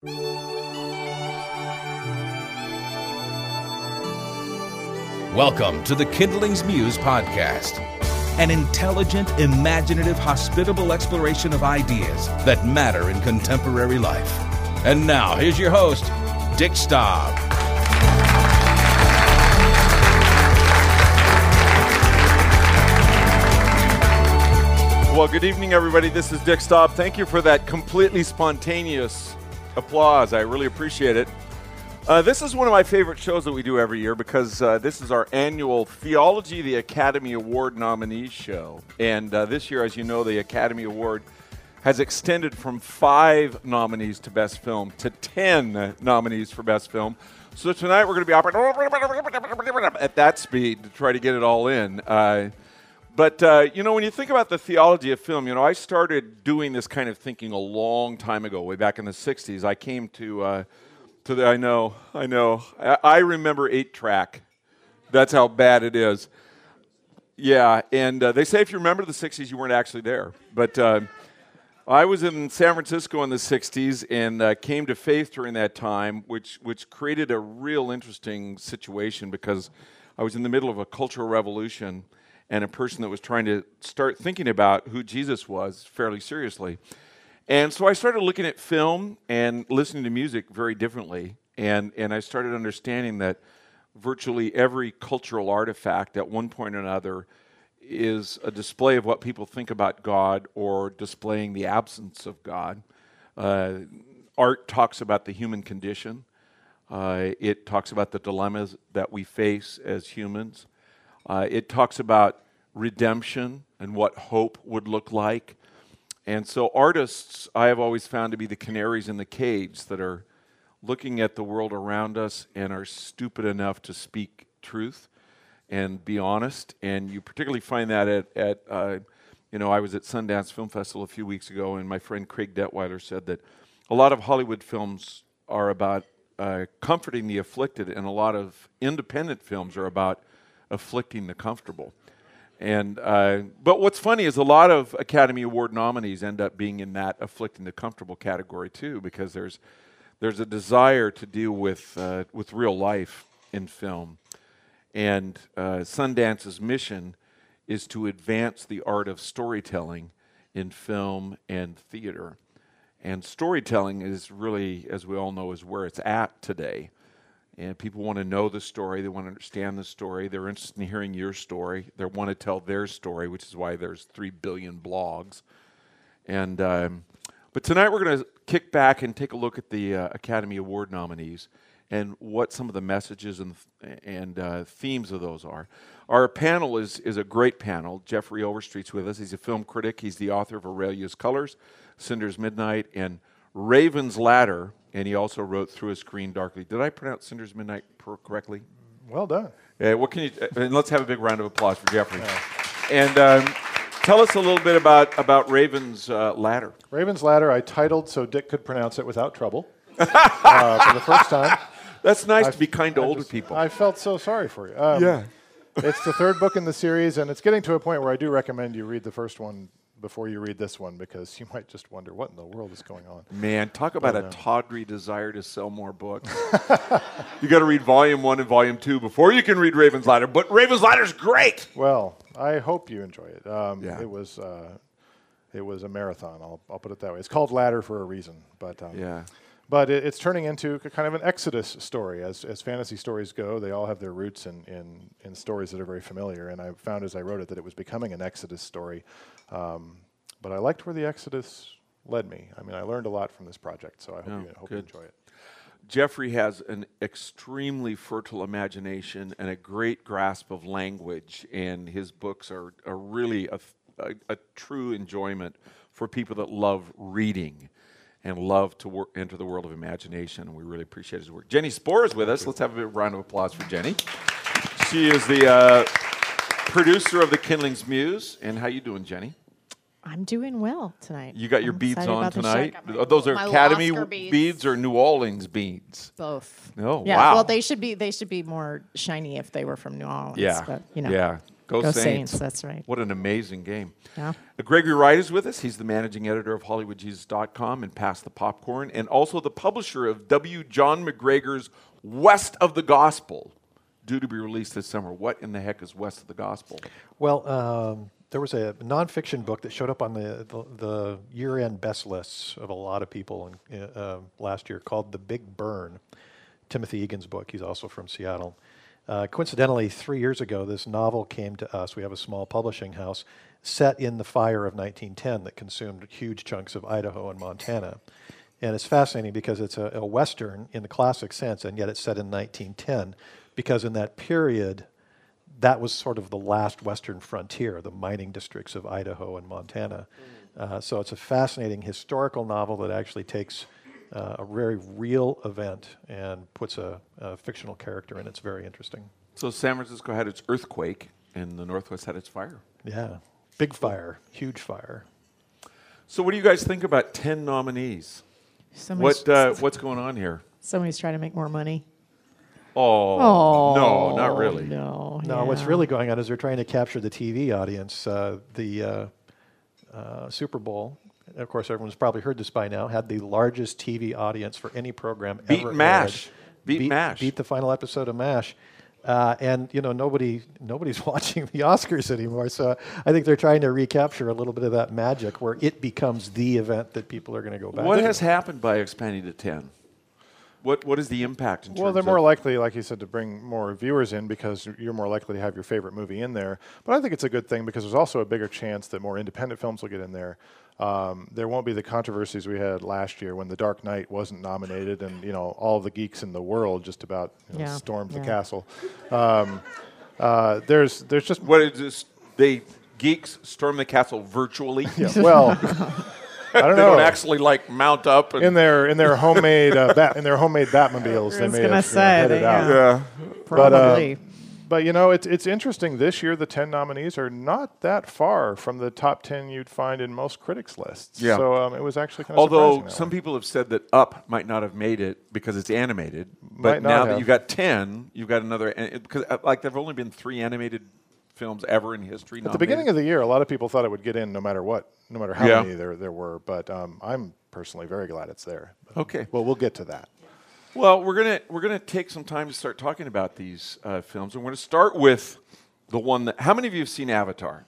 Welcome to the Kindling's Muse podcast, an intelligent, imaginative, hospitable exploration of ideas that matter in contemporary life. And now, here's your host, Dick Staub. Well, good evening, everybody. This is Dick Staub. Thank you for that completely spontaneous applause. I really appreciate it. This is one of my favorite shows that we do every year because this is our annual Theology, the Academy Award nominees show. And this year, as you know, the Academy Award has extended from 5 nominees to Best Film to 10 nominees for Best Film. So tonight we're going to be operating at that speed to try to get it all in. But when you think about the theology of film, I started doing this kind of thinking a long time ago, way back in the 60s. I came to I know. I remember 8-track. That's how bad it is. Yeah, and they say if you remember the 60s, you weren't actually there. But I was in San Francisco in the 60s and came to faith during that time, which created a real interesting situation because I was in the middle of a cultural revolution and a person that was trying to start thinking about who Jesus was fairly seriously. And so I started looking at film and listening to music very differently, and I started understanding that virtually every cultural artifact at one point or another is a display of what people think about God or displaying the absence of God. Art talks about the human condition. It talks about the dilemmas that we face as humans. It talks about redemption and what hope would look like. And so artists, I have always found to be the canaries in the cage that are looking at the world around us and are stupid enough to speak truth and be honest. And you particularly find that I was at Sundance Film Festival a few weeks ago, and my friend Craig Detweiler said that a lot of Hollywood films are about comforting the afflicted, and a lot of independent films are about afflicting the comfortable. And but what's funny is a lot of Academy Award nominees end up being in that afflicting the comfortable category too, because there's a desire to deal with real life in film. And Sundance's mission is to advance the art of storytelling in film and theater. And storytelling is really, as we all know, is where it's at today. And people want to know the story. They want to understand the story. They're interested in hearing your story. They want to tell their story, which is why there's 3 billion blogs. And but tonight we're going to kick back and take a look at the Academy Award nominees and what some of the messages and themes of those are. Our panel is a great panel. Jeffrey Overstreet's with us. He's a film critic. He's the author of Aurelius Colors, Cinder's Midnight, and Raven's Ladder. And he also wrote Through a Screen Darkly. Did I pronounce Cinder's Midnight correctly? Well done. What can you? And let's have a big round of applause for Jeffrey. Yeah. And tell us a little bit about Raven's Ladder. Raven's Ladder I titled so Dick could pronounce it without trouble for the first time. That's nice to be kind to older people. I felt so sorry for you. Yeah. It's the 3rd book in the series, and it's getting to a point where I do recommend you read the first one before you read this one, because you might just wonder what in the world is going on. Man, talk about a tawdry desire to sell more books. You got to read Volume 1 and Volume 2 before you can read Raven's Ladder, but Raven's Ladder's great! Well, I hope you enjoy it. Yeah. It was a marathon, I'll put it that way. It's called Ladder for a reason, but yeah. But it's turning into kind of an Exodus story. As fantasy stories go, they all have their roots in stories that are very familiar, and I found as I wrote it that it was becoming an Exodus story. But I liked where the Exodus led me. I mean, I learned a lot from this project, so I hope you enjoy it. Jeffrey has an extremely fertile imagination and a great grasp of language, and his books are really a true enjoyment for people that love reading and love to enter the world of imagination, and we really appreciate his work. Jenny Spohr is with us. Let's have a big round of applause for Jenny. She is the producer of the Kindling's Muse. And how you doing, Jenny? I'm doing well tonight. You got your beads on tonight? Those are My Academy Oscar beads or New Orleans beads? Both. Oh, yeah, wow. Well, they should be more shiny if they were from New Orleans. Yeah. But, Yeah. Go Saints. That's right. What an amazing game. Yeah. Gregory Wright is with us. He's the managing editor of HollywoodJesus.com and Pass the Popcorn, and also the publisher of W. John McGregor's West of the Gospel, due to be released this summer. What in the heck is West of the Gospel? Well, there was a nonfiction book that showed up on the year-end best lists of a lot of people last year called The Big Burn, Timothy Egan's book. He's also from Seattle. Coincidentally, 3 years ago, this novel came to us. We have a small publishing house set in the fire of 1910 that consumed huge chunks of Idaho and Montana. And it's fascinating because it's a Western in the classic sense, and yet it's set in 1910 because in that period, that was sort of the last Western frontier, the mining districts of Idaho and Montana. So it's a fascinating historical novel that actually takes a very real event and puts a fictional character in. It's very interesting. So San Francisco had its earthquake, and the Northwest had its fire. Yeah, big fire, huge fire. So what do you guys think about 10 nominees? What's going on here? Somebody's trying to make more money. Oh, no, not really. No, What's really going on is they're trying to capture the TV audience. The Super Bowl, of course, everyone's probably heard this by now, had the largest TV audience for any program ever. Beat MASH. Beat MASH. Beat the final episode of MASH. And nobody's watching the Oscars anymore. So I think they're trying to recapture a little bit of that magic where it becomes the event that people are going to go back to. What has happened by expanding to 10? What is the impact in terms of... Well, they're more likely, like you said, to bring more viewers in because you're more likely to have your favorite movie in there. But I think it's a good thing because there's also a bigger chance that more independent films will get in there. There won't be the controversies we had last year when The Dark Knight wasn't nominated and, all the geeks in the world just about stormed the castle. There's just... What is this? The geeks storm the castle virtually? Yeah, well... I don't know. They don't actually mount up and in their homemade Batmobiles. They may have headed out. Yeah, probably. But it's interesting. This year, the 10 nominees are not that far from the top 10 you'd find in most critics' lists. Yeah. So it was actually kind of surprising. Although some people have said that Up might not have made it because it's animated, but Might not now that have. you've got 10, you've got another because there've only been 3 animated films ever in history. At the beginning of the year, a lot of people thought it would get in no matter what, no matter how many there were. But I'm personally very glad it's there. But Okay. Well, we'll get to that. Well, we're gonna take some time to start talking about these films, and we're going to start with the one that. How many of you have seen Avatar?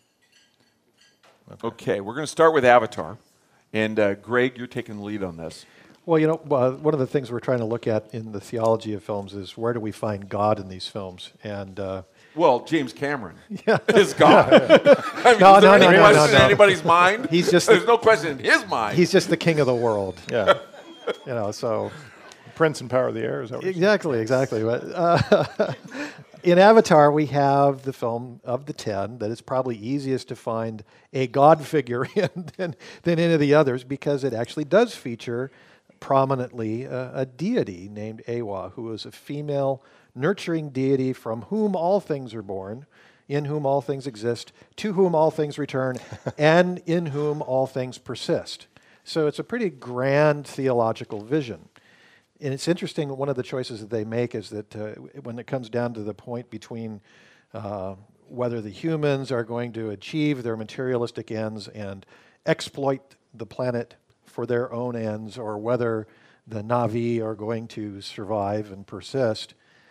Okay, we're going to start with Avatar, and Greg, you're taking the lead on this. Well, one of the things we're trying to look at in the theology of films is where do we find God in these films? And well, James Cameron is God. I mean, No, is there no, any no, question no. in anybody's mind? He's just There's no question in his mind. he's just the king of the world. Yeah. So Prince and Power of the Air, is that what you're saying? exactly. But, in Avatar, we have the film of the 10 that is probably easiest to find a God figure in than any of the others because it actually does feature prominently a deity named Eywa, who is a female nurturing deity from whom all things are born, in whom all things exist, to whom all things return, and in whom all things persist. So it's a pretty grand theological vision. And it's interesting, one of the choices that they make is that when it comes down to the point between whether the humans are going to achieve their materialistic ends and exploit the planet for their own ends, or whether the Na'vi are going to survive and persist,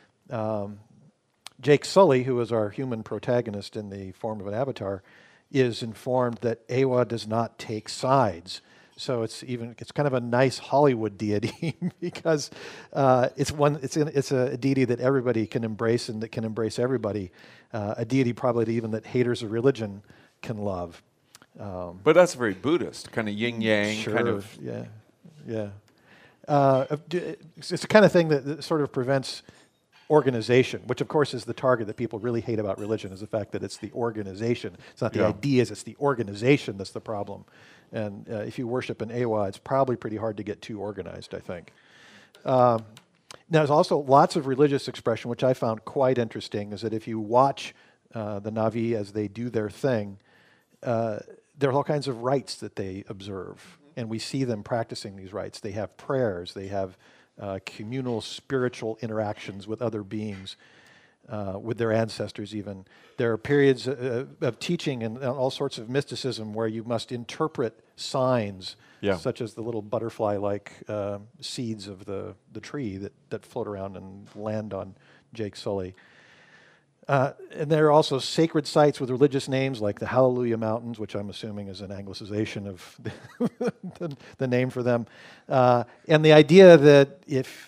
Jake Sully, who is our human protagonist in the form of an avatar, is informed that Eywa does not take sides. So it's kind of a nice Hollywood deity because it's a deity that everybody can embrace and that can embrace everybody. A deity probably even that haters of religion can love. But that's very Buddhist, kind of yin yang, Sure, kind of. yeah. It's the kind of thing that sort of prevents organization, which of course is the target that people really hate about religion, is the fact that it's the organization. It's not the ideas, it's the organization that's the problem. And if you worship an Eywa, it's probably pretty hard to get too organized, I think. Now, there's also lots of religious expression, which I found quite interesting, is that if you watch the Na'vi as they do their thing, there are all kinds of rites that they observe, and we see them practicing these rites. They have prayers, they have communal spiritual interactions with other beings. with their ancestors even. There are periods of teaching and all sorts of mysticism where you must interpret signs, such as the little butterfly-like seeds of the tree that float around and land on Jake Sully. And there are also sacred sites with religious names like the Hallelujah Mountains, which I'm assuming is an anglicization of the name for them. And the idea that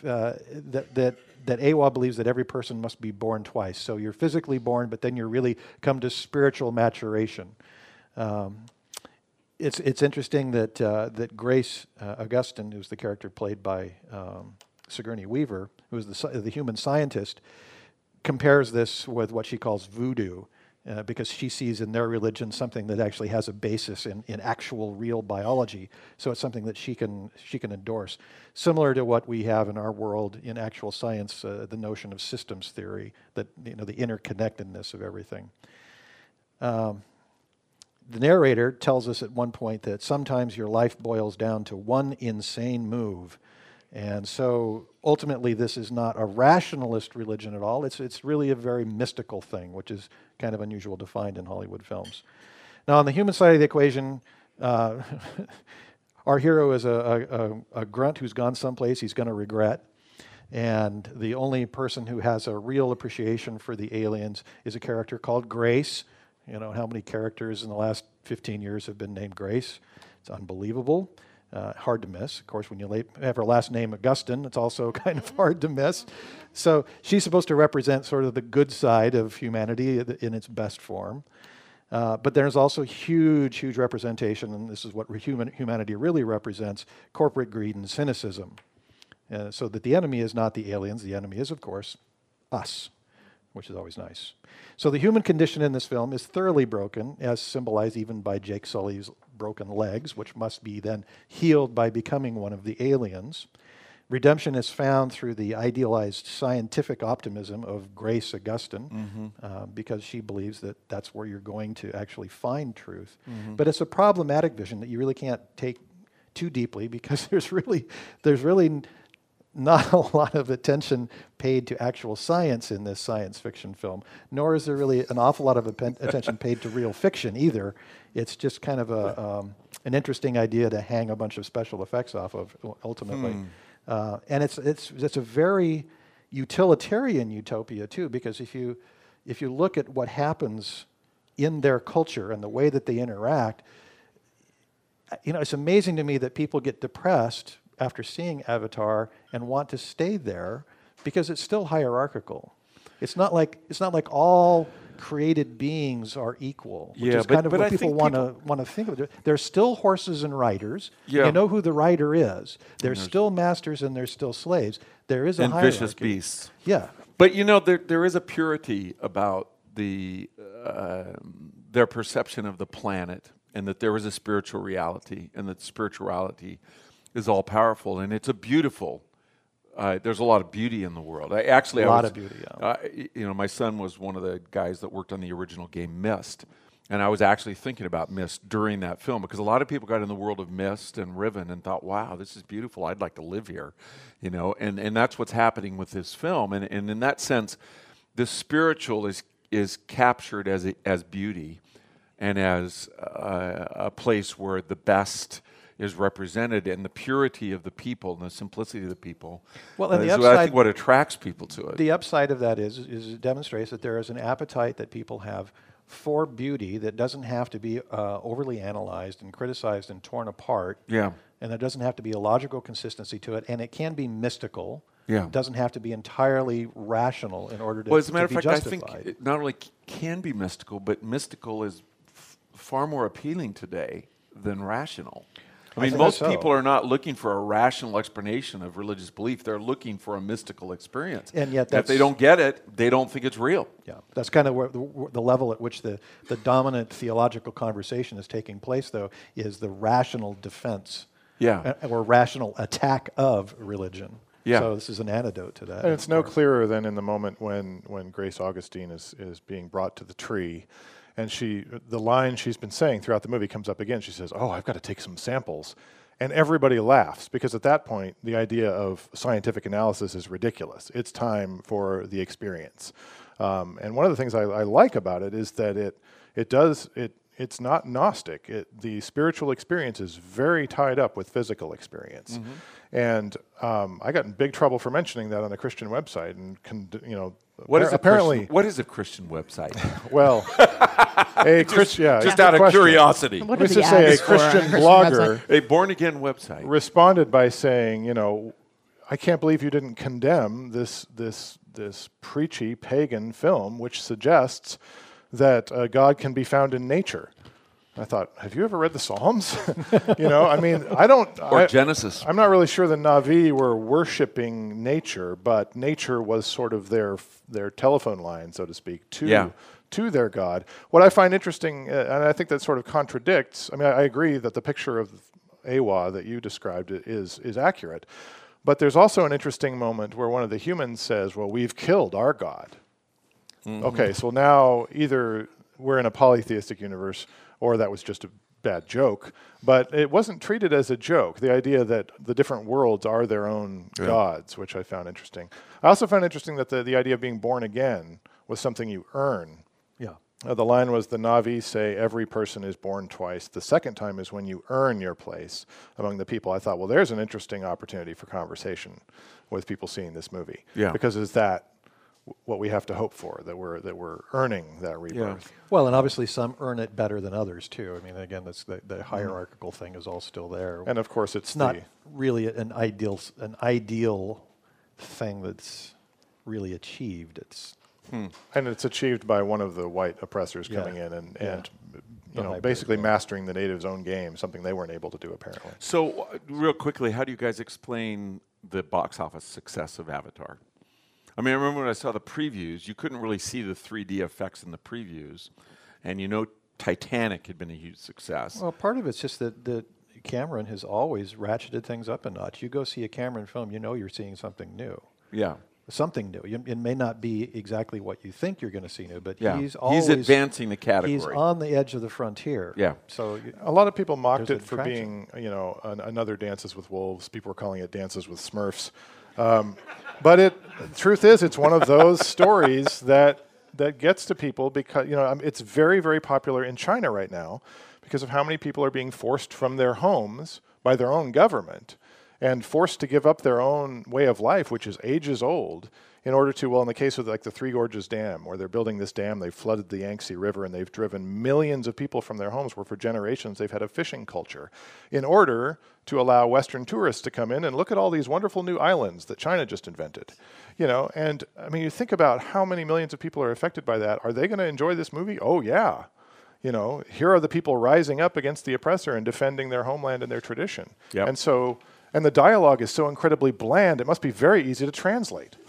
that AWA believes that every person must be born twice. So you're physically born, but then you really come to spiritual maturation. It's interesting that Grace Augustine, who's the character played by Sigourney Weaver, who is the human scientist, compares this with what she calls voodoo, because she sees in their religion something that actually has a basis in actual real biology. So it's something that she can endorse. Similar to what we have in our world in actual science, the notion of systems theory, that the interconnectedness of everything. The narrator tells us at one point that sometimes your life boils down to one insane move. And so ultimately this is not a rationalist religion at all. It's really a very mystical thing, which is kind of unusual to find in Hollywood films. Now on the human side of the equation, our hero is a grunt who's gone someplace he's going to regret. And the only person who has a real appreciation for the aliens is a character called Grace. You know, how many characters in the last 15 years have been named Grace? It's unbelievable. Hard to miss. Of course, when you have her last name Augustine, it's also kind of hard to miss. So she's supposed to represent sort of the good side of humanity in its best form. But there's also huge representation, and this is what humanity really represents, corporate greed and cynicism. So that the enemy is not the aliens, the enemy is, of course, us, which is always nice. So the human condition in this film is thoroughly broken, as symbolized even by Jake Sully's broken legs, which must be then healed by becoming one of the aliens. Redemption is found through the idealized scientific optimism of Grace Augustine, because she believes that that's where you're going to actually find truth. But it's a problematic vision that you really can't take too deeply, because there's really not a lot of attention paid to actual science in this science fiction film, nor is there really an awful lot of attention paid to real fiction either. It's just kind of an interesting idea to hang a bunch of special effects off of, ultimately. And it's a very utilitarian utopia too, because if you look at what happens in their culture and the way that they interact, it's amazing to me that people get depressed after seeing Avatar and want to stay there, because it's still hierarchical. It's not like all created beings are equal, which is kind of what people want to think of it. There's still horses and riders. You know who the rider is. There's still masters and there's still slaves. There is a hierarchy. And vicious beasts. Yeah. But there is a purity about their perception of the planet, and that there is a spiritual reality, and that spirituality is all powerful, and it's a beautiful. There's a lot of beauty in the world. A lot of beauty. Yeah. My son was one of the guys that worked on the original game Myst, and I was actually thinking about Myst during that film, because a lot of people got in the world of Myst and Riven and thought, "Wow, this is beautiful. I'd like to live here," And that's what's happening with this film. And in that sense, the spiritual is captured as beauty, and as a place where the best is represented, and the purity of the people and the simplicity of the people. Well, and is I think what attracts people to it. The upside of that is it demonstrates that there is an appetite that people have for beauty that doesn't have to be overly analyzed and criticized and torn apart. Yeah. And there doesn't have to be a logical consistency to it, and it can be mystical. Yeah. It doesn't have to be entirely rational in order to, well, as a matter of fact, justified. I think it not only can be mystical, but mystical is far more appealing today than rational. I mean, most people are not looking for a rational explanation of religious belief. They're looking for a mystical experience. And yet if they don't get it, they don't think it's real. Yeah, that's kind of where the level at which the dominant theological conversation is taking place, though, is the rational defense or rational attack of religion. Yeah. So this is an antidote to that. And it's no clearer than in the moment when Grace Augustine is being brought to the tree. And the line she's been saying throughout the movie comes up again. She says, "Oh, I've got to take some samples." And everybody laughs because at that point, the idea of scientific analysis is ridiculous. It's time for the experience. And one of the things I like about it is that it's not Gnostic. The spiritual experience is very tied up with physical experience. And I got in big trouble for mentioning that on a Christian website. And What is a Christian website? Well, just out of curiosity. What Let's are the just say a ads for on Christian Christian blogger website? A born-again website. responded by saying, I can't believe you didn't condemn this preachy pagan film, which suggests that God can be found in nature. I thought, have you ever read the Psalms? I don't. Or Genesis. I'm not really sure the Na'vi were worshiping nature, but nature was sort of their telephone line, so to speak, to their God. What I find interesting, and I think that sort of contradicts. I mean, I agree that the picture of Awa that you described is accurate, but there's also an interesting moment where one of the humans says, "Well, we've killed our God." Okay, so now either we're in a polytheistic universe, or that was just a bad joke. But it wasn't treated as a joke, the idea that the different worlds are their own gods, which I found interesting. I also found interesting that the idea of being born again was something you earn. Yeah. The line was, the Na'vi say every person is born twice. The second time is when you earn your place among the people. I thought, well, there's an interesting opportunity for conversation with people seeing this movie. Yeah. Because is that what we have to hope for, that we're earning that rebirth? Well, and obviously some earn it better than others too. I mean, again, that's the hierarchical thing is all still there. And of course, it's not really an ideal thing that's really achieved. It's and it's achieved by one of the white oppressors coming in and basically mastering the natives' own game, something they weren't able to do apparently. So, real quickly, how do you guys explain the box office success of Avatar? I mean, I remember when I saw the previews, you couldn't really see the 3D effects in the previews, and Titanic had been a huge success. Well, part of it's just that Cameron has always ratcheted things up a notch. You go see a Cameron film, you're seeing something new. Yeah. Something new. It may not be exactly what you think you're going to see new, but he's advancing the category. He's on the edge of the frontier. Yeah. So a lot of people mocked it for attraction. being, another Dances with Wolves. People were calling it Dances with Smurfs. But the truth is, it's one of those stories that gets to people because, it's very, very popular in China right now because of how many people are being forced from their homes by their own government and forced to give up their own way of life, which is ages old, in order to, well, in the case of the Three Gorges Dam, where they're building this dam, they've flooded the Yangtze River and they've driven millions of people from their homes where for generations they've had a fishing culture, in order to allow Western tourists to come in and look at all these wonderful new islands that China just invented. And I mean, you think about how many millions of people are affected by that. Are they going to enjoy this movie? Oh, yeah. Here are the people rising up against the oppressor and defending their homeland and their tradition. Yep. And the dialogue is so incredibly bland, it must be very easy to translate.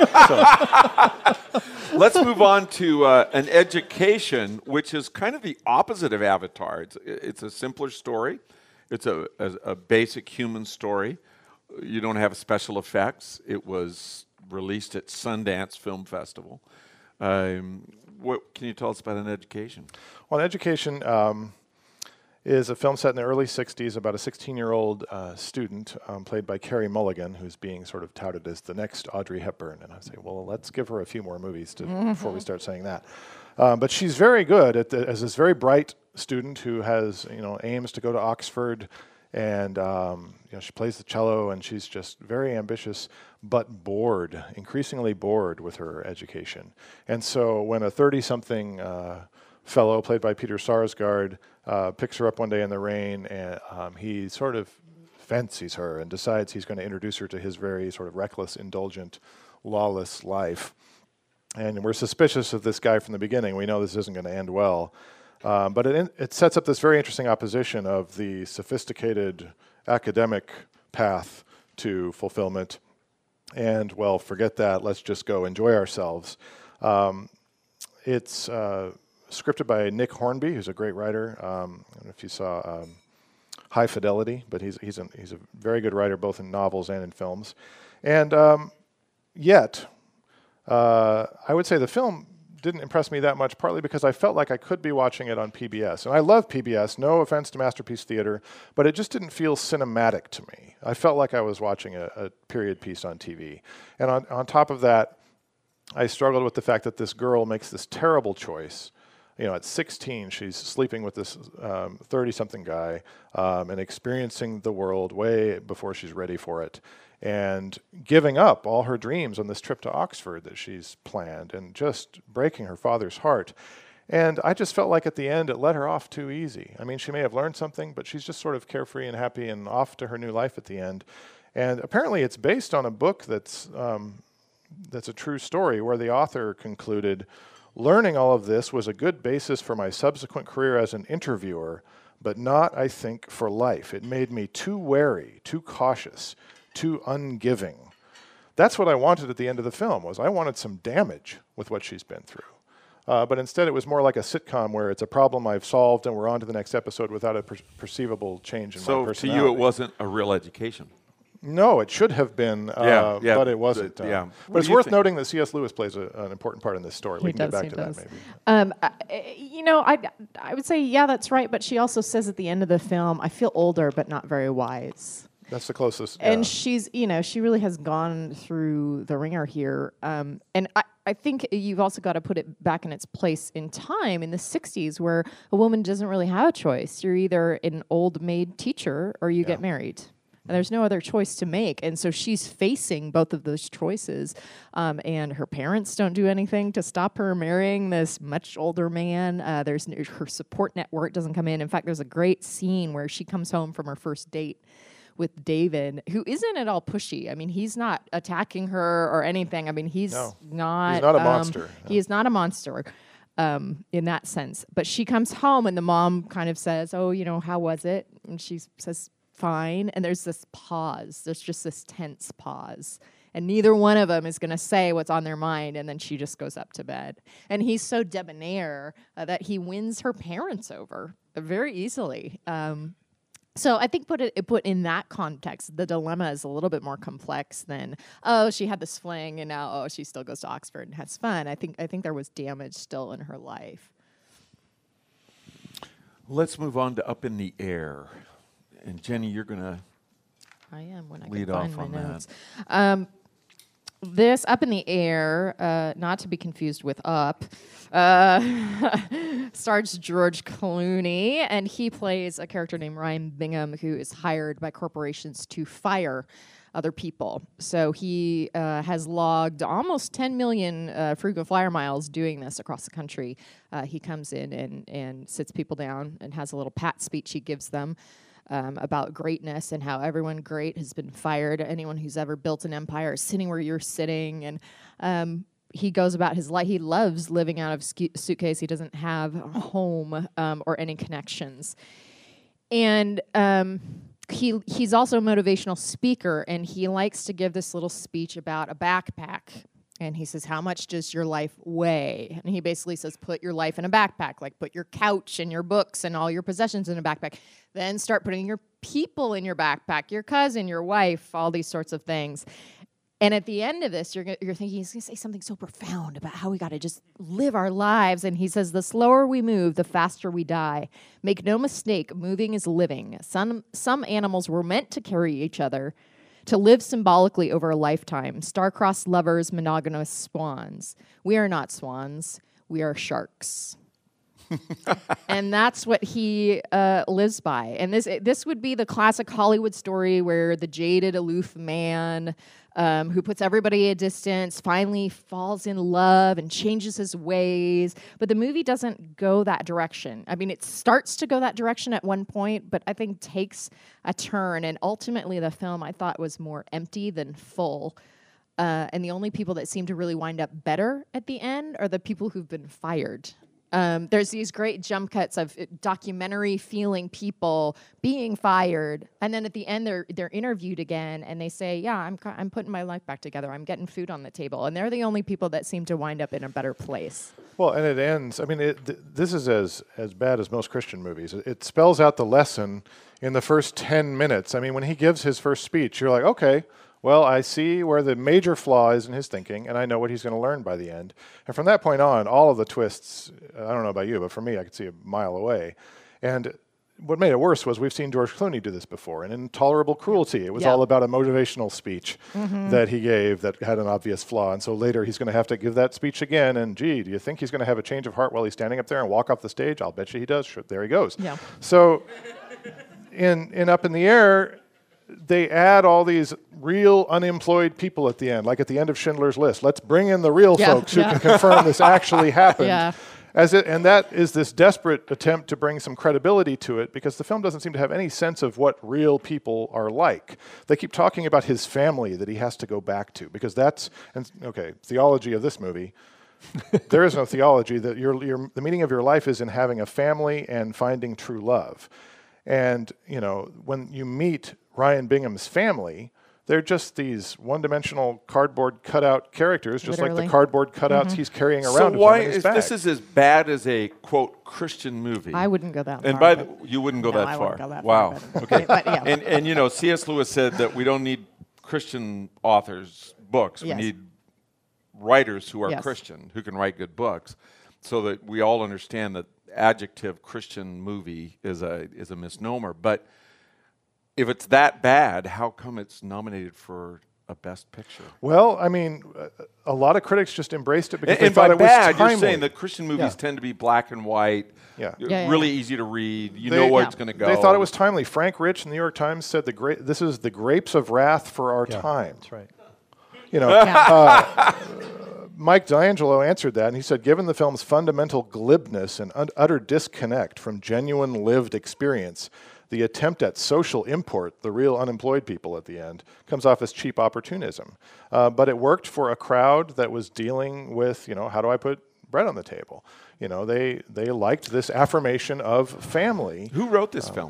Let's move on to an education, which is kind of the opposite of Avatar. It's a simpler story. It's a basic human story. You don't have special effects. It was released at Sundance Film Festival. What can you tell us about An Education? Well, An Education is a film set in the early 60s about a 16-year-old student played by Carey Mulligan, who's being sort of touted as the next Audrey Hepburn. And I say, well, let's give her a few more movies before we start saying that. But she's very good as this very bright student who has, aims to go to Oxford, and she plays the cello, and she's just very ambitious, but bored, increasingly bored with her education. And so when a 30-something fellow, played by Peter Sarsgaard, picks her up one day in the rain, and he sort of fancies her and decides he's going to introduce her to his very sort of reckless, indulgent, lawless life. And we're suspicious of this guy from the beginning. We know this isn't going to end well. But it sets up this very interesting opposition of the sophisticated academic path to fulfillment. And, well, forget that. Let's just go enjoy ourselves. It's scripted by Nick Hornby, who's a great writer. I don't know if you saw High Fidelity, but he's a very good writer, both in novels and in films. And yet, I would say the film didn't impress me that much, partly because I felt like I could be watching it on PBS. And I love PBS, no offense to Masterpiece Theater, but it just didn't feel cinematic to me. I felt like I was watching a period piece on TV. And on top of that, I struggled with the fact that this girl makes this terrible choice. At 16, she's sleeping with this 30-something guy and experiencing the world way before she's ready for it, and giving up all her dreams on this trip to Oxford that she's planned, and just breaking her father's heart. And I just felt like at the end it let her off too easy. I mean, she may have learned something, but she's just sort of carefree and happy and off to her new life at the end. And apparently it's based on a book that's a true story, where the author concluded, learning all of this was a good basis for my subsequent career as an interviewer, but not, I think, for life. It made me too wary, too cautious, too ungiving. That's what I wanted at the end of the film, was I wanted some damage with what she's been through. But instead it was more like a sitcom where it's a problem I've solved and we're on to the next episode without a perceivable change in my personality. So to you it wasn't a real education? No, it should have been, but it wasn't. But it's worth noting that C.S. Lewis plays an important part in this story. We can get back to that maybe. I would say, yeah, that's right. But she also says at the end of the film, I feel older, but not very wise. That's the closest. And she's, she really has gone through the ringer here. And I think you've also got to put it back in its place in time in the 60s, where a woman doesn't really have a choice. You're either an old maid teacher or you get married. And there's no other choice to make. And so she's facing both of those choices. And her parents don't do anything to stop her marrying this much older man. Her support network doesn't come in. In fact, there's a great scene where she comes home from her first date with David, who isn't at all pushy. I mean, he's not attacking her or anything. I mean, he's not a monster. He is not a monster in that sense. But she comes home and the mom kind of says, oh, how was it? And she says, fine. And there's this pause. There's just this tense pause. And neither one of them is going to say what's on their mind. And then she just goes up to bed. And he's so debonair that he wins her parents over very easily. So I think put in that context, the dilemma is a little bit more complex than, she had this fling and now, she still goes to Oxford and has fun. I think there was damage still in her life. Let's move on to Up in the Air. And Jenny, you're going to lead off on that. This Up in the Air, not to be confused with Up, stars George Clooney, and he plays a character named Ryan Bingham, who is hired by corporations to fire other people. So he has logged almost 10 million frequent flyer miles doing this across the country. He comes in and sits people down and has a little pat speech he gives them. About greatness and how everyone great has been fired. Anyone who's ever built an empire is sitting where you're sitting. And he goes about his life. He loves living out of suitcase. He doesn't have a home or any connections. And he's also a motivational speaker, and he likes to give this little speech about a backpack. And he says, how much does your life weigh? And he basically says, put your life in a backpack, like put your couch and your books and all your possessions in a backpack. Then start putting your people in your backpack, your cousin, your wife, all these sorts of things. And at the end of this, you're thinking he's going to say something so profound about how we got to just live our lives. And he says, the slower we move, the faster we die. Make no mistake, moving is living. Some animals were meant to carry each other, to live symbolically over a lifetime. Star-crossed lovers, monogamous swans. We are not swans. We are sharks. And that's what he lives by. And this would be the classic Hollywood story where the jaded, aloof man who puts everybody at a distance finally falls in love and changes his ways. But the movie doesn't go that direction. I mean, it starts to go that direction at one point, but I think takes a turn. And ultimately, the film, I thought, was more empty than full. And the only people that seem to really wind up better at the end are the people who've been fired. There's these great jump cuts of documentary-feeling people being fired, and then at the end they're interviewed again, and they say, "Yeah, I'm putting my life back together. I'm getting food on the table," and they're the only people that seem to wind up in a better place. Well, and it ends. I mean, this is as bad as most Christian movies. It spells out the lesson in the first 10 minutes. I mean, when he gives his first speech, you're like, okay. well, I see where the major flaw is in his thinking, and I know what he's going to learn by the end. And from that point on, all of the twists, I don't know about you, but for me, I could see a mile away. And what made it worse was we've seen George Clooney do this before. In Intolerable Cruelty, it was all about a motivational speech that he gave that had an obvious flaw. And so later he's going to have to give that speech again. And gee, do you think he's going to have a change of heart while he's standing up there and walk off the stage? I'll bet you he does. Sure, there he goes. Yeah. So in Up in the Air, they add all these real unemployed people at the end, like at the end of Schindler's List. Let's bring in the real folks who can confirm this actually happened. Yeah. And that is this desperate attempt to bring some credibility to it, because the film doesn't seem to have any sense of what real people are like. They keep talking about his family that he has to go back to, because that's, theology of this movie. There is no theology. That the meaning of your life is in having a family and finding true love. And, when you meet Ryan Bingham's family, they're just these one-dimensional cardboard cutout characters, just like the cardboard cutouts he's carrying around. So why in his is bag. this is as bad as a quote Christian movie? I wouldn't go that and far. You wouldn't go No, that I far. wouldn't go that Wow. far, Okay. but yeah. And C.S. Lewis said that we don't need Christian authors' books. Yes. We need writers who are Yes. Christian, who can write good books, so that we all understand that adjective Christian movie is a misnomer. But if it's that bad, how come it's nominated for a Best Picture? Well, I mean, a lot of critics just embraced it because they And thought by it was bad, timely. you're saying that Christian movies tend to be black and white, really easy to read. You know where it's going to go. They thought it was timely. Frank Rich in the New York Times said this is the grapes of wrath for our time. That's right. Mike D'Angelo answered that, and he said, given the film's fundamental glibness and utter disconnect from genuine lived experience, the attempt at social import, the real unemployed people at the end, comes off as cheap opportunism. But it worked for a crowd that was dealing with, how do I put bread on the table? They liked this affirmation of family. Who wrote this film?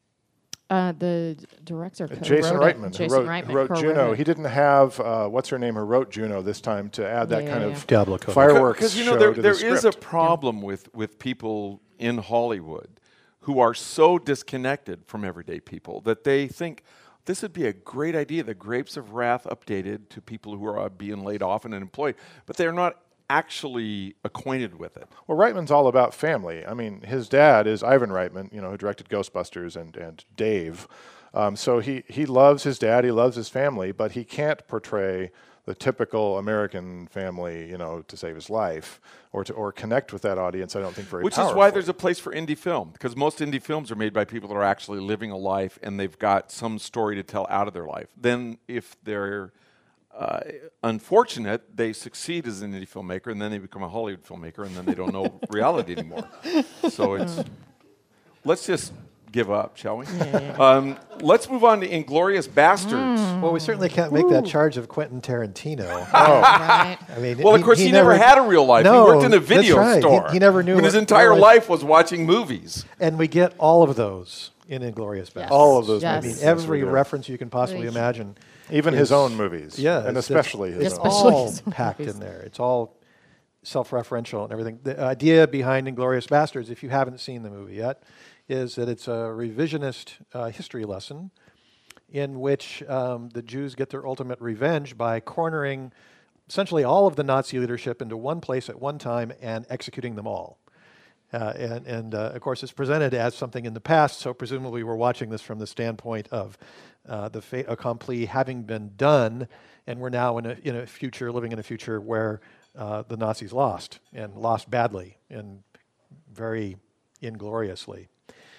The director, Jason Reitman, who who wrote Juno. He didn't have what's her name, who wrote Juno this time, to add that kind of Diablo Cody. fireworks Because show there to the is a script. problem with people in Hollywood who are so disconnected from everyday people that they think this would be a great idea, the Grapes of Wrath updated to people who are being laid off and unemployed, but they're not actually acquainted with it. Well, Reitman's all about family. I mean, his dad is Ivan Reitman, who directed Ghostbusters and Dave. So he loves his dad, he loves his family, but he can't portray the typical American family, to save his life or connect with that audience. I don't think very Which powerfully. is why there's a place for indie film, because most indie films are made by people that are actually living a life and they've got some story to tell out of their life. Then if they're unfortunate, they succeed as an indie filmmaker, and then they become a Hollywood filmmaker, and then they don't know reality anymore. So let's just give up, shall we? Let's move on to Inglourious Bastards. Well, we certainly can't make that charge of Quentin Tarantino. Right. I mean, Well, of course, he never had a real life. No, he worked in a that's video right. store. He never knew when his what entire real life was watching movies. And we get all of those in Inglourious Bastards. all of those Yes. movies. I mean, every Yes, we do. reference you can possibly Really. imagine. Even his own movies. Yeah, and it's especially his It's own. Especially all his own packed movies. in there. It's all self-referential and everything. The idea behind Inglourious Bastards, if you haven't seen the movie yet, is that it's a revisionist history lesson in which the Jews get their ultimate revenge by cornering essentially all of the Nazi leadership into one place at one time and executing them all. Of course, it's presented as something in the past, so presumably we're watching this from the standpoint of the fait accompli having been done, and we're now in a future, living in a future where the Nazis lost, and lost badly, and very ingloriously.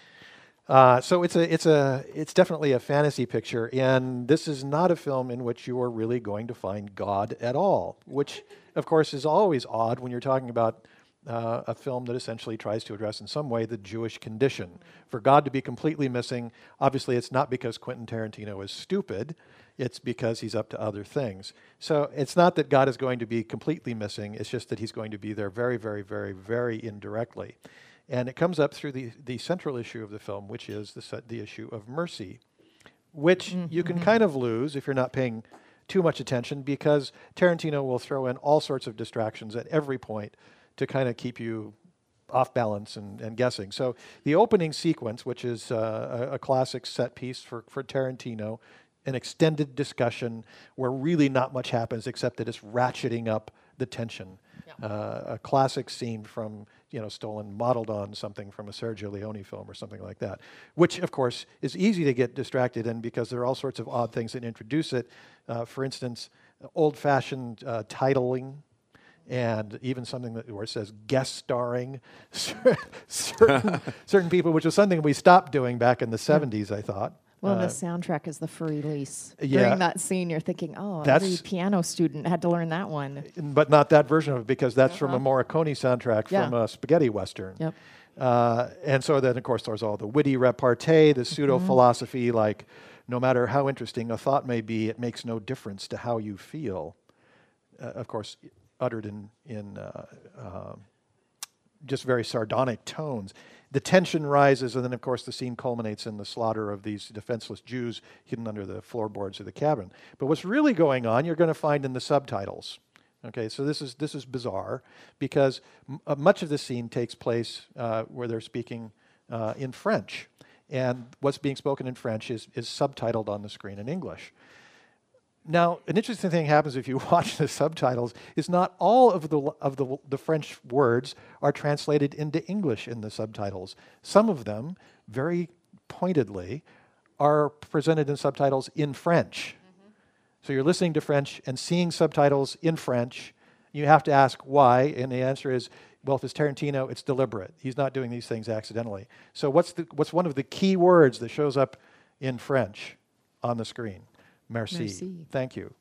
So it's definitely a fantasy picture, and this is not a film in which you are really going to find God at all, which, of course, is always odd when you're talking about a film that essentially tries to address in some way the Jewish condition. For God to be completely missing, obviously it's not because Quentin Tarantino is stupid, it's because he's up to other things. So it's not that God is going to be completely missing, it's just that he's going to be there very, very, very, very indirectly. And it comes up through the central issue of the film, which is the issue of mercy, which you can kind of lose if you're not paying too much attention, because Tarantino will throw in all sorts of distractions at every point to kind of keep you off balance and guessing. So the opening sequence, which is a classic set piece for Tarantino, an extended discussion where really not much happens except that it's ratcheting up the tension. A classic scene from, modeled on something from a Sergio Leone film or something like that, which of course is easy to get distracted in because there are all sorts of odd things that introduce it. For instance, old-fashioned titling, and even something where it says guest starring certain people, which was something we stopped doing back in the 70s, I thought. Well, the soundtrack is the free lease. Yeah. During that scene, you're thinking, every piano student had to learn that one. But not that version of it, because that's from a Morricone soundtrack from a spaghetti western. Yep. And so then, of course, there's all the witty repartee, the pseudo-philosophy, like no matter how interesting a thought may be, it makes no difference to how you feel. Of course, uttered in just very sardonic tones. The tension rises, and then, of course, the scene culminates in the slaughter of these defenseless Jews hidden under the floorboards of the cabin. But what's really going on, you're going to find in the subtitles. Okay, so this is bizarre, because much of the scene takes place where they're speaking in French, and what's being spoken in French is subtitled on the screen in English. Now, an interesting thing happens if you watch the subtitles is not all of the French words are translated into English in the subtitles. Some of them, very pointedly, are presented in subtitles in French. So you're listening to French and seeing subtitles in French. You have to ask why, and the answer is, well, if it's Tarantino, it's deliberate. He's not doing these things accidentally. So what's one of the key words that shows up in French on the screen? Merci. Merci. Thank you.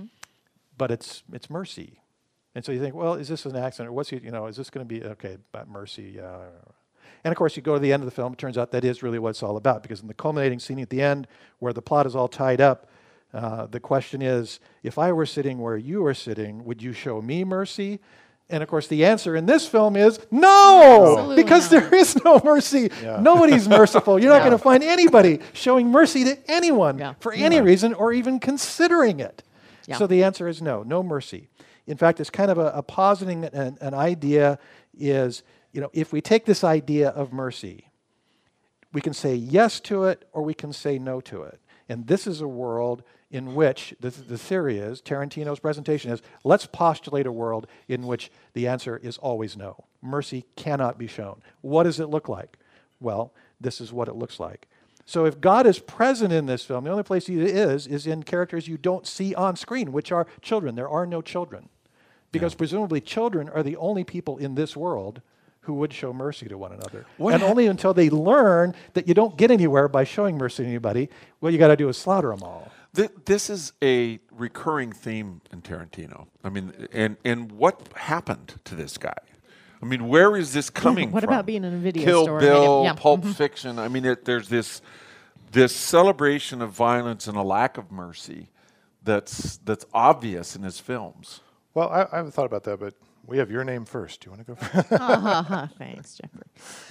But it's mercy. And so you think, well, is this an accident? Or is this going to be, okay, about mercy? And of course, you go to the end of the film, it turns out that is really what it's all about, because in the culminating scene at the end, where the plot is all tied up, the question is, if I were sitting where you were sitting, would you show me mercy? And of course, the answer in this film is no, Absolutely because not. there is no mercy. Yeah. Nobody's merciful. You're not going to find anybody showing mercy to anyone for any reason or even considering it. Yeah. So the answer is no mercy. In fact, it's kind of a positing an idea is, if we take this idea of mercy, we can say yes to it or we can say no to it. And this is a world in which the theory is, Tarantino's presentation is, let's postulate a world in which the answer is always no. Mercy cannot be shown. What does it look like? Well, this is what it looks like. So if God is present in this film, the only place he is in characters you don't see on screen, which are children. There are no children. Because presumably children are the only people in this world who would show mercy to one another. And only until they learn that you don't get anywhere by showing mercy to anybody, what you got to do is slaughter them all. This is a recurring theme in Tarantino. I mean, and what happened to this guy? I mean, where is this coming from? What about being in a video Kill store? Bill, Pulp Fiction. I mean, there's this celebration of violence and a lack of mercy that's obvious in his films. Well, I haven't thought about that, but we have your name first. Do you want to go first? Thanks, Jeffrey.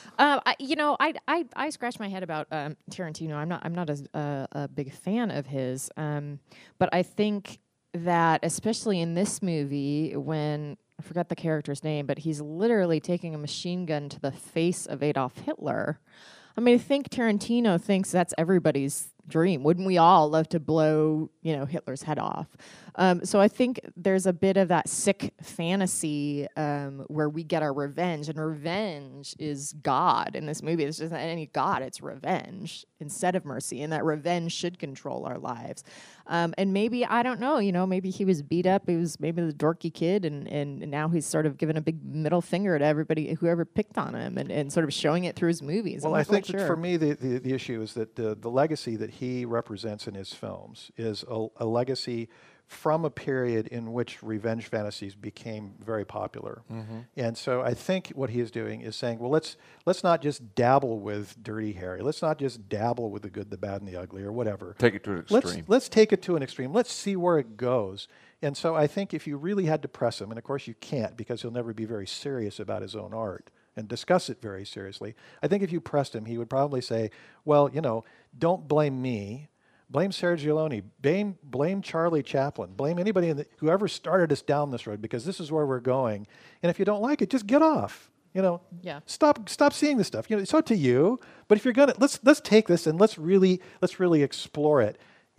I scratch my head about Tarantino. I'm not a big fan of his, but I think that especially in this movie, when I forgot the character's name, but he's literally taking a machine gun to the face of Adolf Hitler. I mean, I think Tarantino thinks that's everybody's dream. Wouldn't we all love to blow, Hitler's head off? So I think there's a bit of that sick fantasy where we get our revenge, and revenge is God in this movie. It's just not any God, it's revenge instead of mercy, and that revenge should control our lives. And maybe, I don't know, maybe he was beat up, he was maybe the dorky kid, and now he's sort of giving a big middle finger to everybody, whoever picked on him, and sort of showing it through his movies. Well, I think that for me, the issue is that the legacy that he represents in his films is a legacy from a period in which revenge fantasies became very popular. And so I think what he is doing is saying, well, let's not just dabble with Dirty Harry. Let's not just dabble with the good, the bad, and the ugly, or whatever. Take it to an extreme. Let's take it to an extreme. Let's see where it goes. And so I think if you really had to press him, and of course you can't because he'll never be very serious about his own art and discuss it very seriously, I think if you pressed him, he would probably say, well, don't blame me. Blame Sergio Leone. Blame Charlie Chaplin. Blame anybody whoever started us down this road, because this is where we're going. And if you don't like it, just get off. Stop seeing this stuff. It's up to you. But if you're gonna, let's take this and let's really explore it.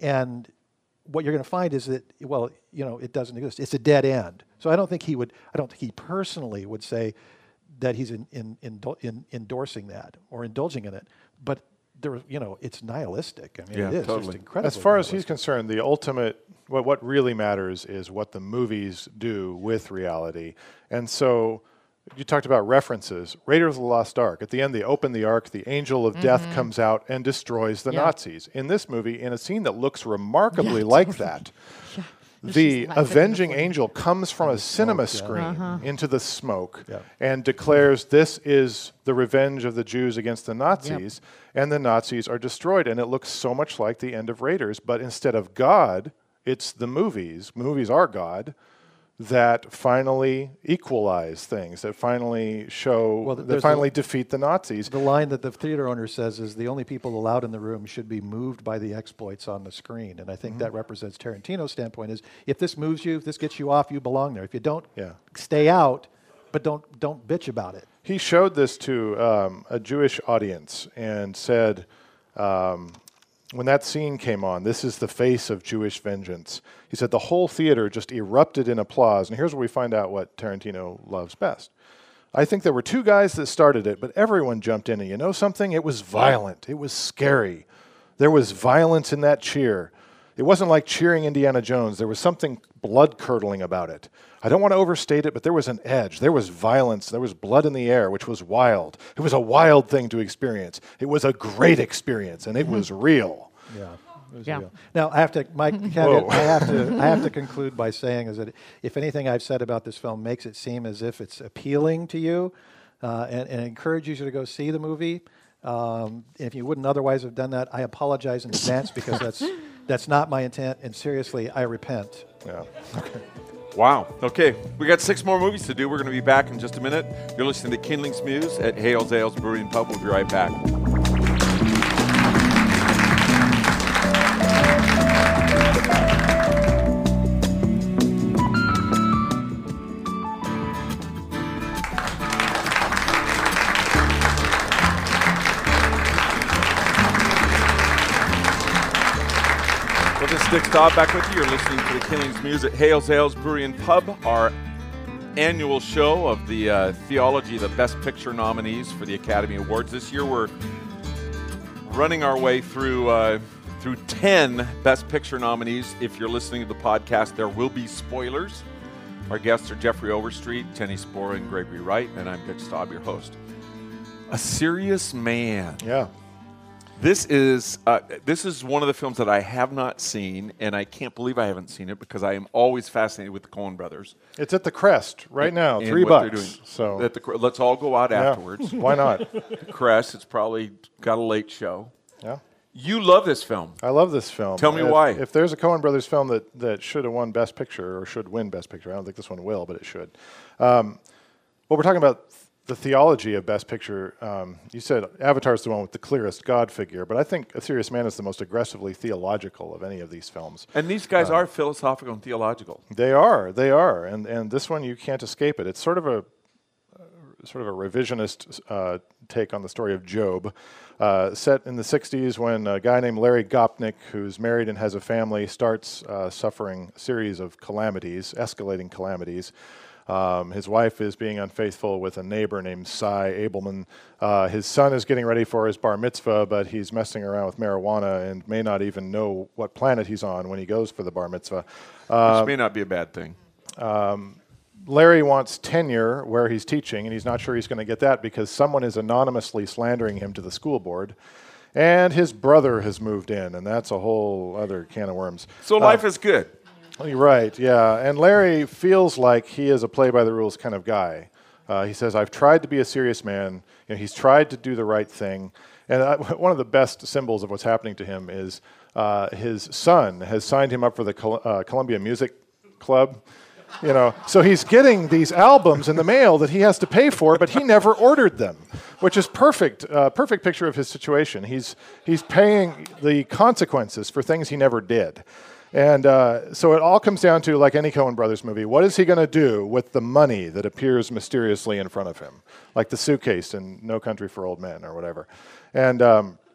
And what you're going to find is that, well, it doesn't exist. It's a dead end. So I don't think he personally would say that he's endorsing that or indulging in it. But it's nihilistic. I mean, Yeah, it is totally. just incredible. As far as he's concerned, the ultimate, what really matters is what the movies do with reality. And so you talked about references. Raiders of the Lost Ark. At the end, they open the Ark. The angel of death comes out and destroys the Nazis. In this movie, in a scene that looks remarkably like that, the avenging angel comes from a cinema screen into the smoke and declares this is the revenge of the Jews against the Nazis, and the Nazis are destroyed. And it looks so much like the end of Raiders, but instead of God, it's the movies. Movies are God that finally equalize things, that finally show, that finally defeat the Nazis. The line that the theater owner says is the only people allowed in the room should be moved by the exploits on the screen. And I think that represents Tarantino's standpoint is if this moves you, if this gets you off, you belong there. If you don't, stay out, but don't bitch about it. He showed this to a Jewish audience and said, when that scene came on, this is the face of Jewish vengeance. He said the whole theater just erupted in applause. And here's where we find out what Tarantino loves best. I think there were two guys that started it, but everyone jumped in. And you know something? It was violent. It was scary. There was violence in that cheer. It wasn't like cheering Indiana Jones. There was something blood-curdling about it. I don't want to overstate it, but there was an edge. There was violence. There was blood in the air, which was wild. It was a wild thing to experience. It was a great experience, and it was real. Yeah. Real. Now, I have to, Mike, I have to conclude by saying is that if anything I've said about this film makes it seem as if it's appealing to you and encourages you to go see the movie, if you wouldn't otherwise have done that, I apologize in advance because that's not my intent, and seriously, I repent. Yeah. Okay. Wow. Okay, we got 6 more movies to do. We're going to be back in just a minute. You're listening to Kindling's Muse at Hales Ales Brewery and Pub. We'll be right back. Dick Staub back with you. You're listening to the Kindling's Muse at Hales Ales Brewery and Pub, our annual show of the Theology, the Best Picture nominees for the Academy Awards. This year we're running our way through 10 Best Picture nominees. If you're listening to the podcast, there will be spoilers. Our guests are Jeffrey Overstreet, Jenny Spora, and Gregory Wright, and I'm Dick Staub, your host. A Serious Man. Yeah. This is one of the films that I have not seen, and I can't believe I haven't seen it because I am always fascinated with the Coen brothers. It's at the Crest right now, and $3. What they're doing. So let's all go out afterwards. Why not? Crest, it's probably got a late show. Yeah. You love this film. I love this film. Tell me why. If there's a Coen brothers film that should have won Best Picture or should win Best Picture, I don't think this one will, but it should. Well, we're talking about the theology of Best Picture. You said Avatar's the one with the clearest God figure, but I think A Serious Man is the most aggressively theological of any of these films. And these guys are philosophical and theological. They are, and this one you can't escape it. It's sort of a revisionist take on the story of Job, set in the 60s when a guy named Larry Gopnik, who's married and has a family, starts suffering a series of calamities, escalating calamities. His wife is being unfaithful with a neighbor named Cy Abelman. His son is getting ready for his bar mitzvah, but he's messing around with marijuana and may not even know what planet he's on when he goes for the bar mitzvah. Which may not be a bad thing. Larry wants tenure where he's teaching, and he's not sure he's going to get that because someone is anonymously slandering him to the school board. And his brother has moved in, and that's a whole other can of worms. So life is good. You're right, yeah. And Larry feels like he is a play-by-the-rules kind of guy. He says, I've tried to be a serious man. He's tried to do the right thing. And one of the best symbols of what's happening to him is his son has signed him up for the Columbia Music Club. So he's getting these albums in the mail that he has to pay for, but he never ordered them, which is perfect picture of his situation. He's paying the consequences for things he never did. And so it all comes down to, like any Coen Brothers movie, what is he going to do with the money that appears mysteriously in front of him? Like the suitcase in No Country for Old Men or whatever. And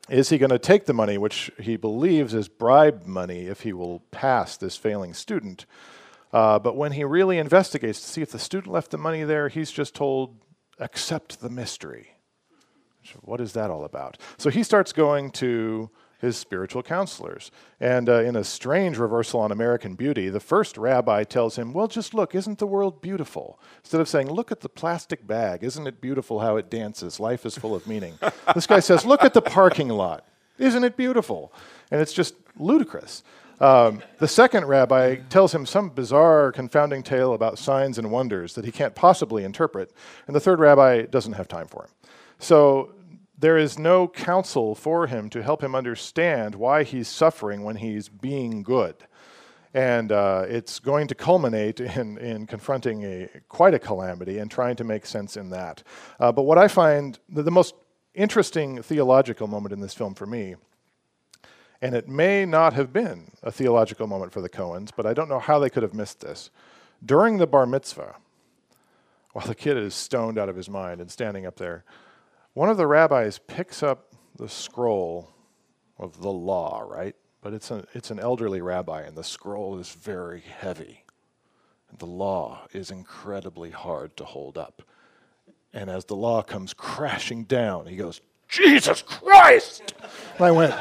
is he going to take the money, which he believes is bribe money, if he will pass this failing student? But when he really investigates to see if the student left the money there, he's just told, accept the mystery. What is that all about? So he starts going to his spiritual counselors. And in a strange reversal on American Beauty, the first rabbi tells him, well, just look, isn't the world beautiful? Instead of saying, look at the plastic bag, isn't it beautiful how it dances? Life is full of meaning. This guy says, look at the parking lot, isn't it beautiful? And it's just ludicrous. The second rabbi tells him some bizarre, confounding tale about signs and wonders that he can't possibly interpret, and the third rabbi doesn't have time for him. So there is no counsel for him to help him understand why he's suffering when he's being good. And it's going to culminate in confronting quite a calamity and trying to make sense in that. But what I find the most interesting theological moment in this film for me, and it may not have been a theological moment for the Coens, but I don't know how they could have missed this. During the bar mitzvah, while the kid is stoned out of his mind and standing up there, one of the rabbis picks up the scroll of the law, right? But it's an elderly rabbi, and the scroll is very heavy. And the law is incredibly hard to hold up. And as the law comes crashing down, he goes, Jesus Christ! And I went,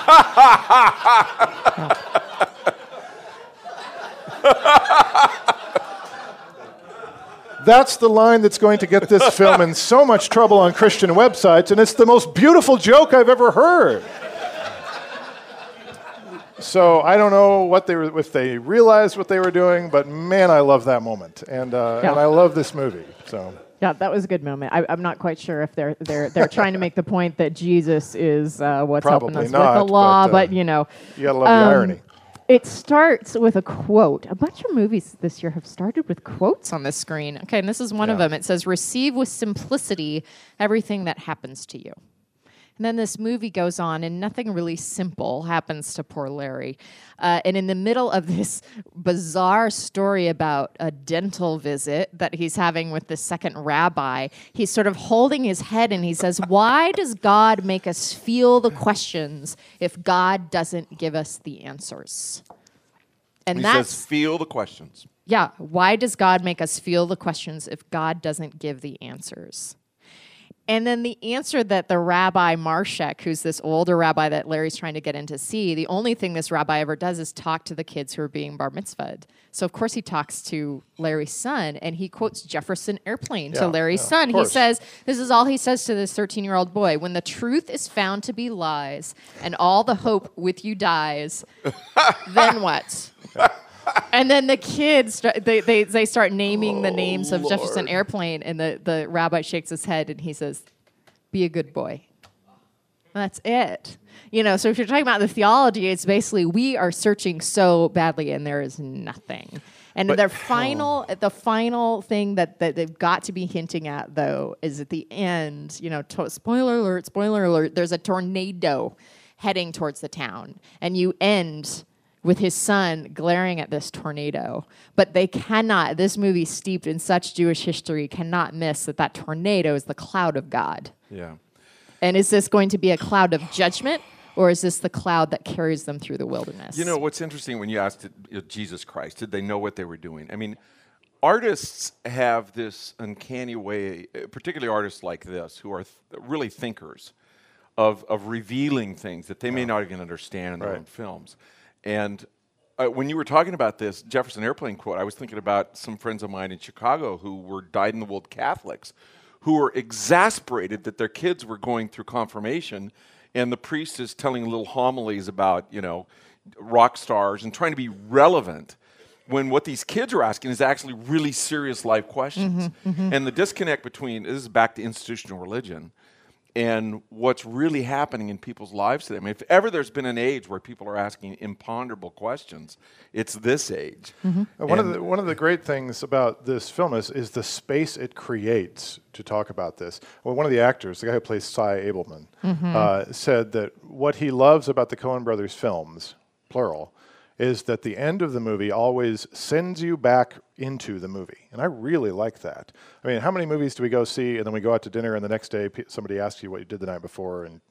that's the line that's going to get this film in so much trouble on Christian websites, and it's the most beautiful joke I've ever heard. So I don't know if they realized what they were doing, but man, I love that moment, and I love this movie. So yeah, that was a good moment. I'm not quite sure if they're trying to make the point that Jesus is what's helping us with the law, but you know, you gotta love the irony. It starts with a quote. A bunch of movies this year have started with quotes on the screen. Okay, and this is one of them. It says, receive with simplicity everything that happens to you. And then this movie goes on, and nothing really simple happens to poor Larry. And in the middle of this bizarre story about a dental visit that he's having with the second rabbi, he's sort of holding his head and he says, why does God make us feel the questions if God doesn't give us the answers? And he says, feel the questions. Yeah. Why does God make us feel the questions if God doesn't give the answers? And then the answer that the Rabbi Marshak, who's this older rabbi that Larry's trying to get in to see, the only thing this rabbi ever does is talk to the kids who are being bar mitzvahed. So, of course, he talks to Larry's son, and he quotes Jefferson Airplane to Larry's son. He says, this is all he says to this 13-year-old boy, when the truth is found to be lies and all the hope with you dies, then what? And then the kids, they start naming the names of Jefferson Airplane, and the rabbi shakes his head and he says, be a good boy. That's it. You know, so if you're talking about the theology, it's basically we are searching so badly and there is nothing. And the final thing that they've got to be hinting at, though, is at the end, you know, spoiler alert, there's a tornado heading towards the town. And you end with his son glaring at this tornado. But they cannot, this movie steeped in such Jewish history, cannot miss that tornado is the cloud of God. Yeah. And is this going to be a cloud of judgment, or is this the cloud that carries them through the wilderness? You know, what's interesting when you asked Jesus Christ, did they know what they were doing? I mean, artists have this uncanny way, particularly artists like this, who are really thinkers, of revealing things that they may not even understand in their own films. And when you were talking about this Jefferson Airplane quote, I was thinking about some friends of mine in Chicago who were dyed-in-the-wool Catholics who were exasperated that their kids were going through confirmation and the priest is telling little homilies about, you know, rock stars and trying to be relevant when what these kids are asking is actually really serious life questions. And the disconnect between, this is back to institutional religion, and what's really happening in people's lives today. I mean, if ever there's been an age where people are asking imponderable questions, it's this age. One of the great things about this film is the space it creates to talk about this. Well, one of the actors, the guy who plays Cy Abelman, said that what he loves about the Coen brothers films, plural, is that the end of the movie always sends you back into the movie. And I really like that. I mean, how many movies do we go see and then we go out to dinner and the next day somebody asks you what you did the night before and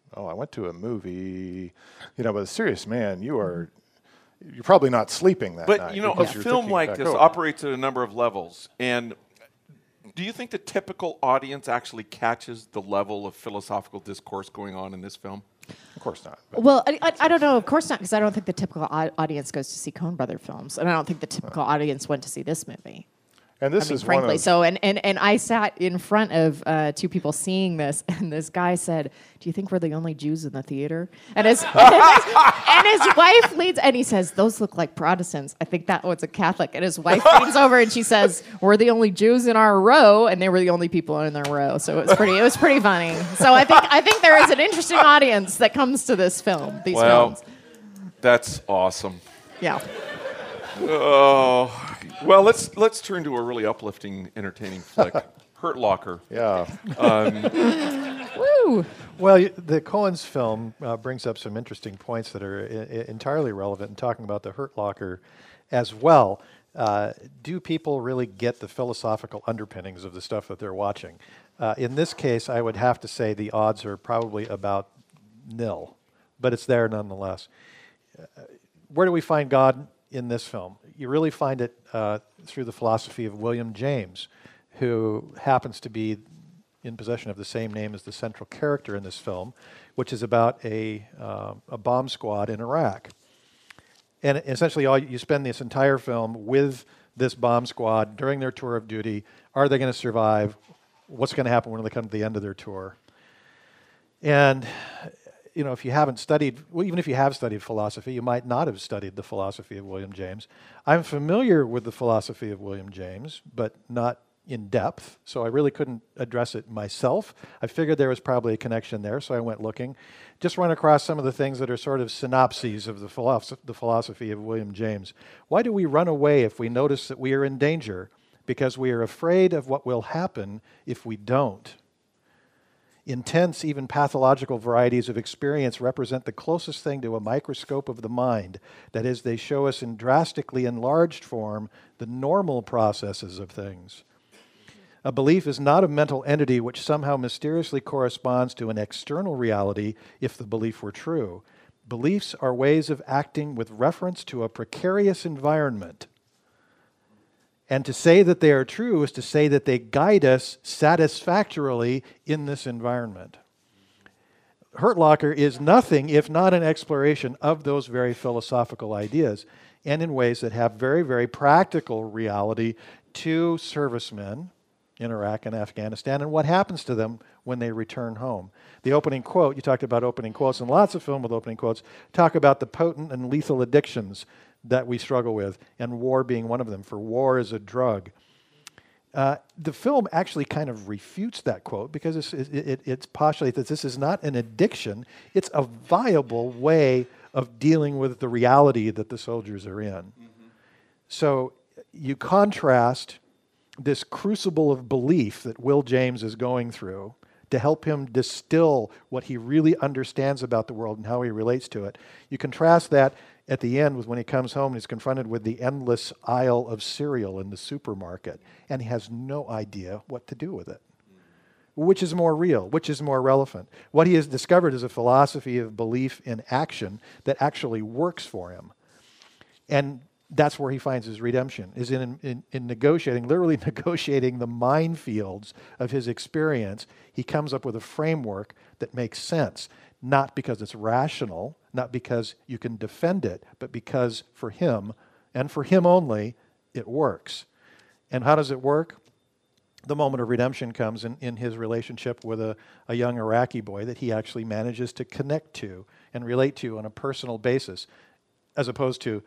oh, I went to a movie, but a serious man, you're probably not sleeping that night. But, a because you're film thinking like back this over. operates at a number of levels. And do you think the typical audience actually catches the level of philosophical discourse going on in this film? Of course not. But Well, I don't know. Of course not, because I don't think the typical audience goes to see Coen Brother films, and I don't think the typical audience went to see this movie. and this is Frankly, one of so and I sat in front of two people seeing this, and this guy said, "Do you think we're the only Jews in the theater?" And his wife leans, and he says, "Those look like Protestants. I think that one's a Catholic." And his wife leans over and she says, "We're the only Jews in our row," and they were the only people in their row. So it was pretty funny. So I think there is an interesting audience that comes to this film. These films. That's awesome. Yeah. Oh, well, let's turn to a really uplifting, entertaining flick, Hurt Locker. yeah. Woo. Well, the Coen's film brings up some interesting points that are entirely relevant in talking about the Hurt Locker as well. Do people really get the philosophical underpinnings of the stuff that they're watching? In this case, I would have to say the odds are probably about nil, but it's there nonetheless. Where do we find God in this film? You really find it through the philosophy of William James, who happens to be in possession of the same name as the central character in this film, which is about a bomb squad in Iraq. And essentially, you spend this entire film with this bomb squad during their tour of duty. Are they going to survive? What's going to happen when they come to the end of their tour? And if you haven't studied, well, even if you have studied philosophy, you might not have studied the philosophy of William James. I'm familiar with the philosophy of William James, but not in depth, so I really couldn't address it myself. I figured there was probably a connection there, so I went looking. Just run across some of the things that are sort of synopses of the philosophy of William James. Why do we run away if we notice that we are in danger? Because we are afraid of what will happen if we don't. Intense, even pathological varieties of experience represent the closest thing to a microscope of the mind. That is, they show us in drastically enlarged form the normal processes of things. A belief is not a mental entity which somehow mysteriously corresponds to an external reality if the belief were true. Beliefs are ways of acting with reference to a precarious environment. And to say that they are true is to say that they guide us satisfactorily in this environment. Hurt Locker is nothing if not an exploration of those very philosophical ideas, and in ways that have very, very practical reality to servicemen in Iraq and Afghanistan, and what happens to them when they return home. The opening quote, you talked about opening quotes, and lots of film with opening quotes talk about the potent and lethal addictions that we struggle with, and war being one of them, for war is a drug. The film actually kind of refutes that quote because it postulates that this is not an addiction, it's a viable way of dealing with the reality that the soldiers are in. Mm-hmm. So you contrast this crucible of belief that Will James is going through to help him distill what he really understands about the world and how he relates to it. You contrast that at the end with when he comes home and he's confronted with the endless aisle of cereal in the supermarket, and he has no idea what to do with it. Which is more real? Which is more relevant? What he has discovered is a philosophy of belief in action that actually works for him. And that's where he finds his redemption, is in negotiating, literally negotiating the minefields of his experience. He comes up with a framework that makes sense, not because it's rational, not because you can defend it, but because for him, and for him only, it works. And how does it work? The moment of redemption comes in his relationship with a young Iraqi boy that he actually manages to connect to and relate to on a personal basis, as opposed to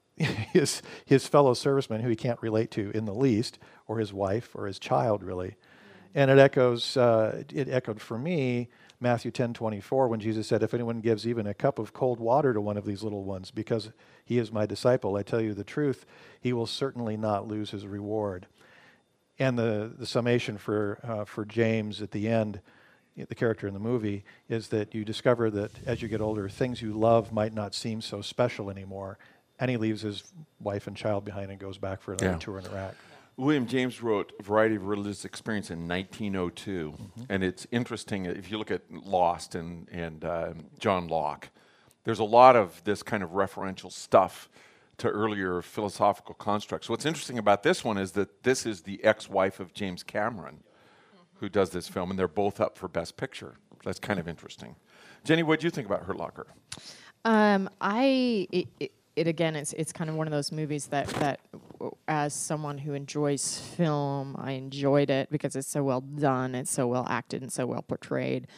his fellow servicemen who he can't relate to in the least, or his wife or his child, really. And it echoed for me Matthew 10:24 when Jesus said, if anyone gives even a cup of cold water to one of these little ones because he is my disciple, I tell you the truth, he will certainly not lose his reward. And the summation for James at the end, the character in the movie, is that you discover that as you get older, things you love might not seem so special anymore. And he leaves his wife and child behind and goes back for another tour in Iraq. William James wrote A Variety of Religious Experience in 1902, and it's interesting if you look at Lost and John Locke. There's a lot of this kind of referential stuff to earlier philosophical constructs. What's interesting about this one is that this is the ex-wife of James Cameron who does this film, and they're both up for Best Picture. That's kind of interesting. Jenny, what did you think about Hurt Locker? It's kind of one of those movies that as someone who enjoys film, I enjoyed it because it's so well done, it's so well acted, and so well portrayed.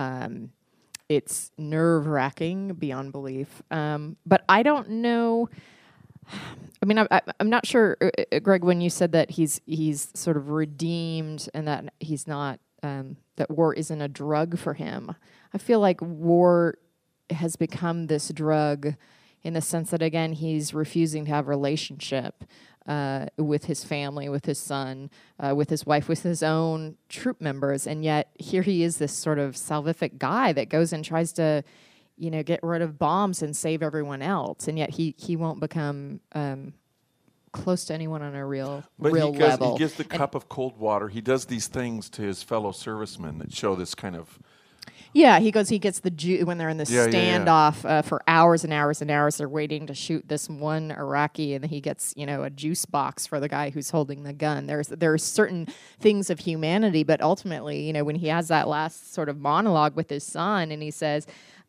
It's nerve-wracking beyond belief. But I don't know. I mean, I'm not sure, Greg, when you said that he's sort of redeemed and that he's not, that war isn't a drug for him. I feel like war has become this drug in the sense that, again, he's refusing to have a relationship with his family, with his son, with his wife, with his own troop members. And yet here he is, this sort of salvific guy that goes and tries to, get rid of bombs and save everyone else. And yet he won't become close to anyone on a real level. He gives the cup of cold water. He does these things to his fellow servicemen that show this kind of... Yeah, he gets the when they're in the standoff for hours and hours and hours. They're waiting to shoot this one Iraqi, and he gets a juice box for the guy who's holding the gun. There are certain things of humanity, but ultimately, when he has that last sort of monologue with his son, and he says,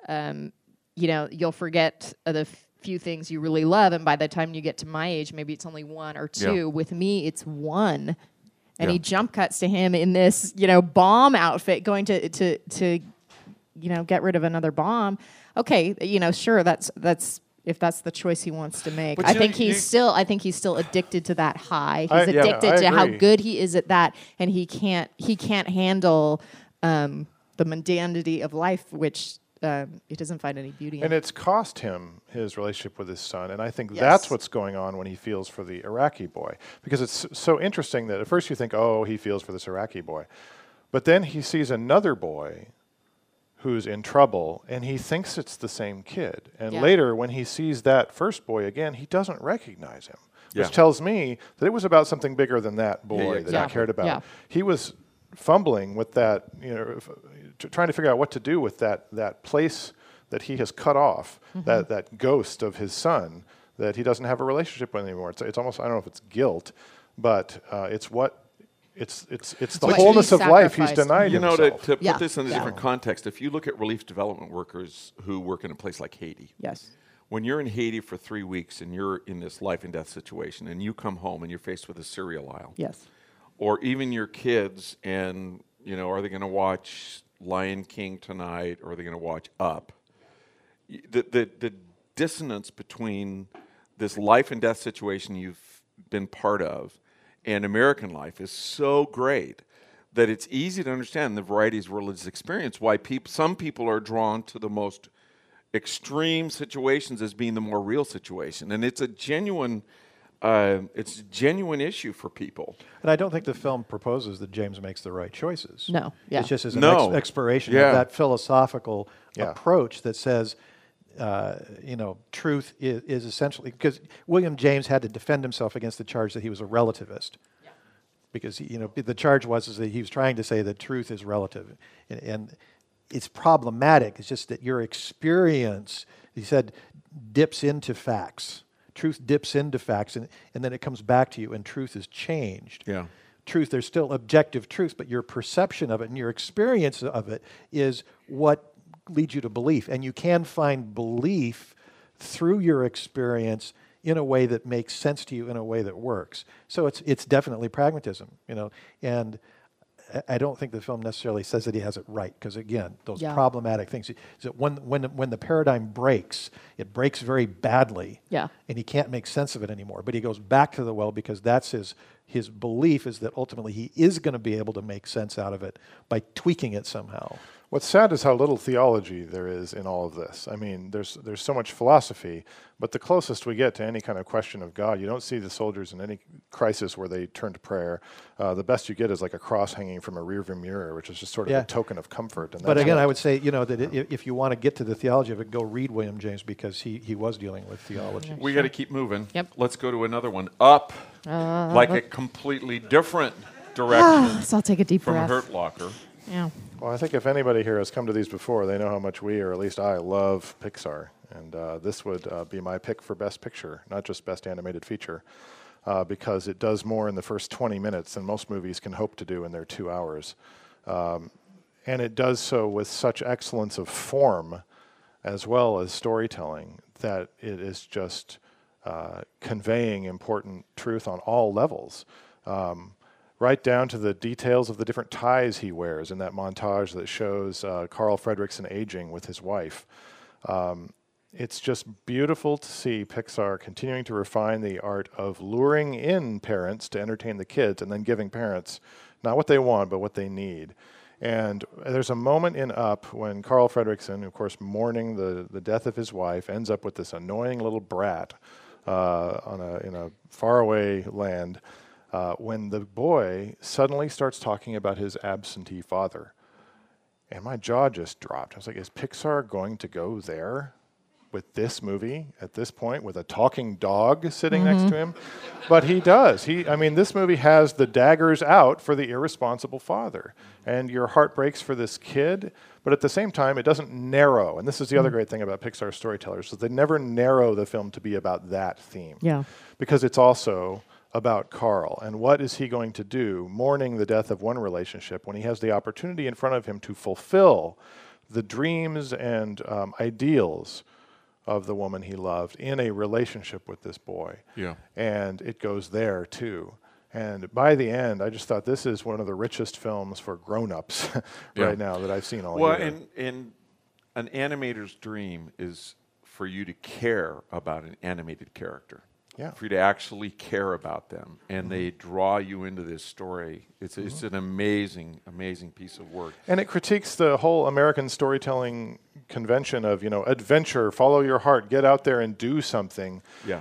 you'll forget the few things you really love, and by the time you get to my age, maybe it's only one or two. Yeah. With me, it's one. And he jump cuts to him in this, bomb outfit, going to get rid of another bomb. Okay, sure, that's if that's the choice he wants to make. I think he's still addicted to that high. He's addicted to how good he is at that, and he can't handle the mundanity of life, which he doesn't find any beauty in. And it's cost him his relationship with his son, and I think that's what's going on when he feels for the Iraqi boy. Because it's so interesting that at first you think, oh, he feels for this Iraqi boy. But then he sees another boy who's in trouble, and he thinks it's the same kid. And later, when he sees that first boy again, he doesn't recognize him, which tells me that it was about something bigger than that boy that he cared about. Yeah. He was fumbling with that, trying to figure out what to do with that place that he has cut off, that ghost of his son that he doesn't have a relationship with anymore. It's almost, I don't know if it's guilt, but it's what... It's the wholeness of life he's denied himself. To put this in a different context, if you look at relief development workers who work in a place like Haiti, when you're in Haiti for 3 weeks and you're in this life and death situation and you come home and you're faced with a cereal aisle, or even your kids and, are they going to watch Lion King tonight or are they going to watch Up? The dissonance between this life and death situation you've been part of and American life is so great that it's easy to understand the varieties of religious experience, why some people are drawn to the most extreme situations as being the more real situation. And it's a genuine issue for people. And I don't think the film proposes that James makes the right choices. No. Yeah. It's just as an exploration of that philosophical approach that says, truth is essentially, because William James had to defend himself against the charge that he was a relativist. Yeah. Because, the charge was that he was trying to say that truth is relative. And it's problematic. It's just that your experience, he said, dips into facts. Truth dips into facts, and then it comes back to you, and truth is changed. Yeah. Truth, there's still objective truth, but your perception of it and your experience of it is what leads you to belief. And you can find belief through your experience in a way that makes sense to you, in a way that works. So it's definitely pragmatism, and I don't think the film necessarily says that he has it right, because again, those problematic things. That when the paradigm breaks, it breaks very badly, and he can't make sense of it anymore. But he goes back to the well because that's his belief is that ultimately he is going to be able to make sense out of it by tweaking it somehow. What's sad is how little theology there is in all of this. I mean, there's so much philosophy, but the closest we get to any kind of question of God, you don't see the soldiers in any crisis where they turn to prayer. The best you get is like a cross hanging from a rearview mirror, which is just sort of a token of comfort. And but again, I would say, that if you want to get to the theology of it, go read William James, because he was dealing with theology. We got to keep moving. Yep. Let's go to another one. Up, like a completely different direction So I'll take a deep from breath. Hurt Locker. Yeah. Well, I think if anybody here has come to these before, they know how much we, or at least I, love Pixar. And this would be my pick for Best Picture, not just Best Animated Feature, because it does more in the first 20 minutes than most movies can hope to do in their 2 hours. And it does so with such excellence of form as well as storytelling that it is just conveying important truth on all levels. Right down to the details of the different ties he wears in that montage that shows Carl Fredricksen aging with his wife. It's just beautiful to see Pixar continuing to refine the art of luring in parents to entertain the kids and then giving parents not what they want, but what they need. And there's a moment in Up when Carl Fredricksen, of course, mourning the death of his wife, ends up with this annoying little brat in a faraway land. When the boy suddenly starts talking about his absentee father. And my jaw just dropped. I was like, is Pixar going to go there with this movie at this point with a talking dog sitting next to him? But he does. This movie has the daggers out for the irresponsible father. And your heart breaks for this kid, but at the same time, it doesn't narrow. And this is the other great thing about Pixar storytellers, is they never narrow the film to be about that theme. Yeah. Because it's also about Carl, and what is he going to do mourning the death of one relationship when he has the opportunity in front of him to fulfill the dreams and ideals of the woman he loved in a relationship with this boy. Yeah. And it goes there too. And by the end, I just thought this is one of the richest films for grown-ups right now that I've seen all year. Well, and an animator's dream is for you to care about an animated character. Yeah. For you to actually care about them, and they draw you into this story. It's an amazing, amazing piece of work. And it critiques the whole American storytelling convention of, adventure, follow your heart, get out there and do something. Yeah.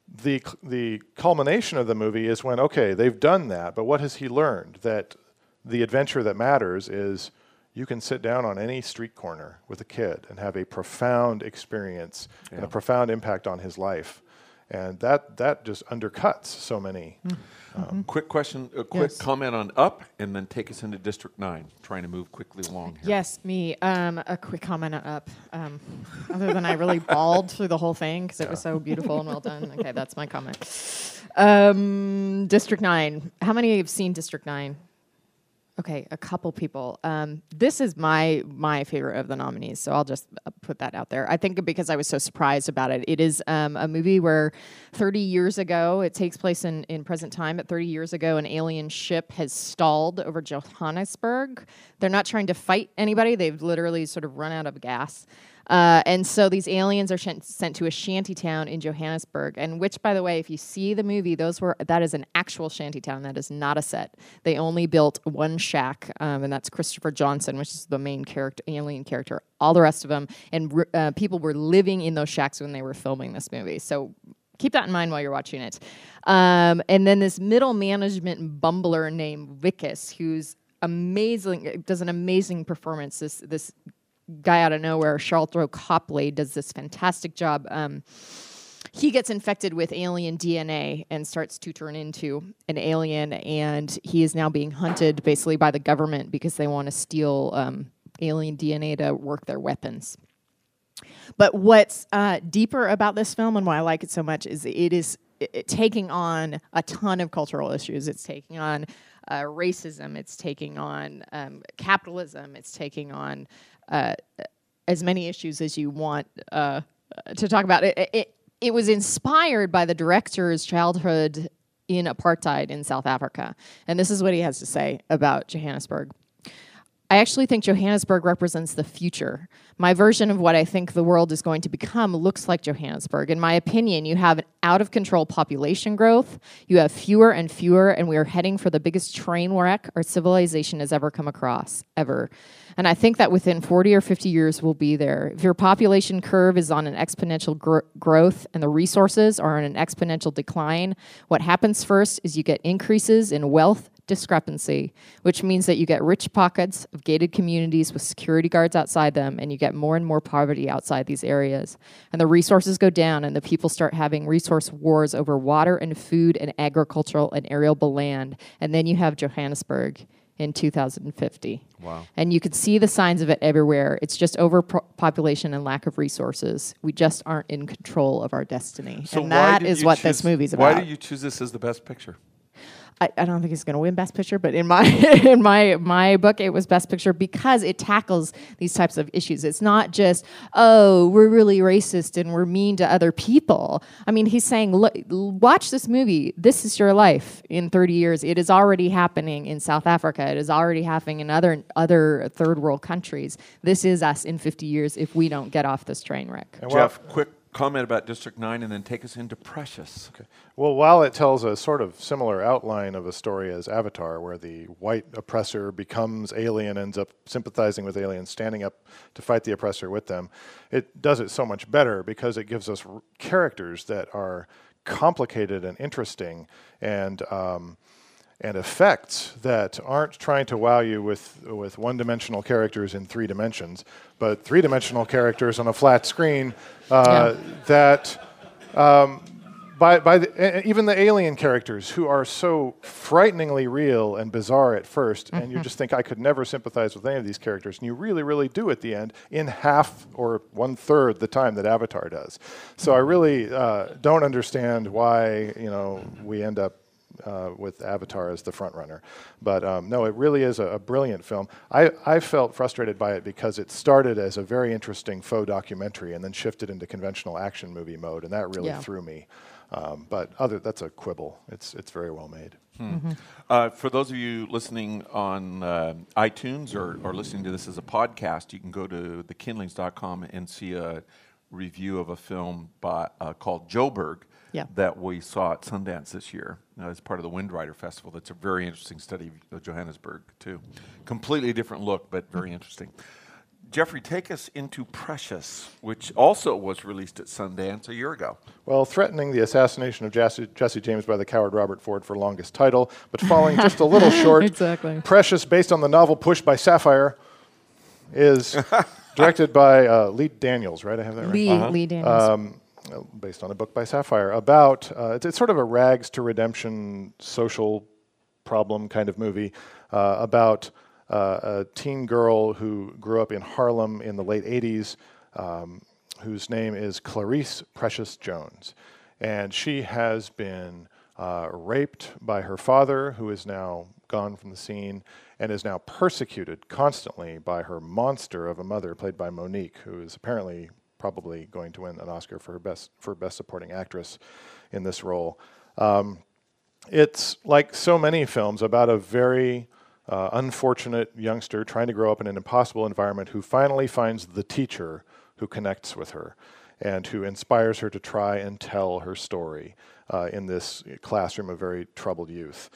The culmination of the movie is when, okay, they've done that, but what has he learned? That the adventure that matters is you can sit down on any street corner with a kid and have a profound experience and a profound impact on his life. And that just undercuts so many. Quick question, a quick comment on Up, and then take us into District 9, trying to move quickly along here. Yes, me. A quick comment on Up. Other than I really bawled through the whole thing because it was so beautiful and well done. Okay, that's my comment. District 9. How many have seen District 9? Okay, a couple people. This is my favorite of the nominees, so I'll just put that out there. I think because I was so surprised about it. It is a movie where 30 years ago, it takes place in present time, but 30 years ago, an alien ship has stalled over Johannesburg. They're not trying to fight anybody. They've literally sort of run out of gas. And so these aliens are sent to a shanty town in Johannesburg, and which, by the way, if you see the movie, that is an actual shanty town. That is not a set. They only built one shack, and that's Christopher Johnson, which is the main alien character. All the rest of them, and people were living in those shacks when they were filming this movie. So keep that in mind while you're watching it. And then this middle management bumbler named Wikus, who's amazing, does an amazing performance. This guy out of nowhere, Charlton Copley, does this fantastic job. He gets infected with alien DNA and starts to turn into an alien, and he is now being hunted basically by the government because they want to steal alien DNA to work their weapons. But what's deeper about this film and why I like it so much is it is taking on a ton of cultural issues. It's taking on racism. It's taking on capitalism. It's taking on as many issues as you want to talk about. It was inspired by the director's childhood in apartheid in South Africa. And this is what he has to say about Johannesburg. I actually think Johannesburg represents the future. My version of what I think the world is going to become looks like Johannesburg. In my opinion, you have an out-of-control population growth, you have fewer and fewer, and we are heading for the biggest train wreck our civilization has ever come across, ever. And I think that within 40 or 50 years, we'll be there. If your population curve is on an exponential growth and the resources are in an exponential decline, what happens first is you get increases in wealth discrepancy, which means that you get rich pockets of gated communities with security guards outside them, and you get more and more poverty outside these areas. And the resources go down, and the people start having resource wars over water and food and agricultural and arable land. And then you have Johannesburg in 2050. Wow. And you could see the signs of it everywhere. It's just overpopulation and lack of resources. We just aren't in control of our destiny. So and that is what this movie's about. Why did you choose this as the best picture? I don't think it's going to win Best Picture, but in my in my book, it was Best Picture because it tackles these types of issues. It's not just, oh, we're really racist and we're mean to other people. I mean, he's saying, look, watch this movie. This is your life in 30 years. It is already happening in South Africa. It is already happening in other third world countries. This is us in 50 years if we don't get off this train wreck. Jeff, quick comment about District 9 and then take us into Precious. Okay. Well, while it tells a sort of similar outline of a story as Avatar, where the white oppressor becomes alien, ends up sympathizing with aliens, standing up to fight the oppressor with them, it does it so much better because it gives us characters that are complicated and interesting and effects that aren't trying to wow you with one-dimensional characters in 3 dimensions, but 3-dimensional characters on a flat screen that even the alien characters who are so frighteningly real and bizarre at first, and you just think I could never sympathize with any of these characters, and you really, really do at the end in half or 1/3 the time that Avatar does. So I really don't understand why we end up with Avatar as the front runner. But no, it really is a brilliant film. I felt frustrated by it because it started as a very interesting faux documentary and then shifted into conventional action movie mode, and that really threw me. But that's a quibble. It's very well made. For those of you listening on iTunes or listening to this as a podcast, you can go to thekindlings.com and see a review of a film called Joburg, that we saw at Sundance this year as part of the Wind Rider Festival. That's a very interesting study of Johannesburg, too. Completely different look, but very interesting. Jeffrey, take us into Precious, which also was released at Sundance a year ago. Well, threatening the assassination of Jesse James by the coward Robert Ford for longest title, but falling just a little short. Exactly. Precious, based on the novel Push by Sapphire, is directed by Lee Daniels, right? I have that right? Lee Daniels. Based on a book by Sapphire about, it's sort of a rags to redemption social problem kind of movie about a teen girl who grew up in Harlem in the late 80s, whose name is Clarice Precious Jones. And she has been raped by her father, who is now gone from the scene, and is now persecuted constantly by her monster of a mother, played by Monique, who is apparently probably going to win an Oscar for best supporting actress in this role. It's like so many films about a very unfortunate youngster trying to grow up in an impossible environment who finally finds the teacher who connects with her and who inspires her to try and tell her story in this classroom of very troubled youth.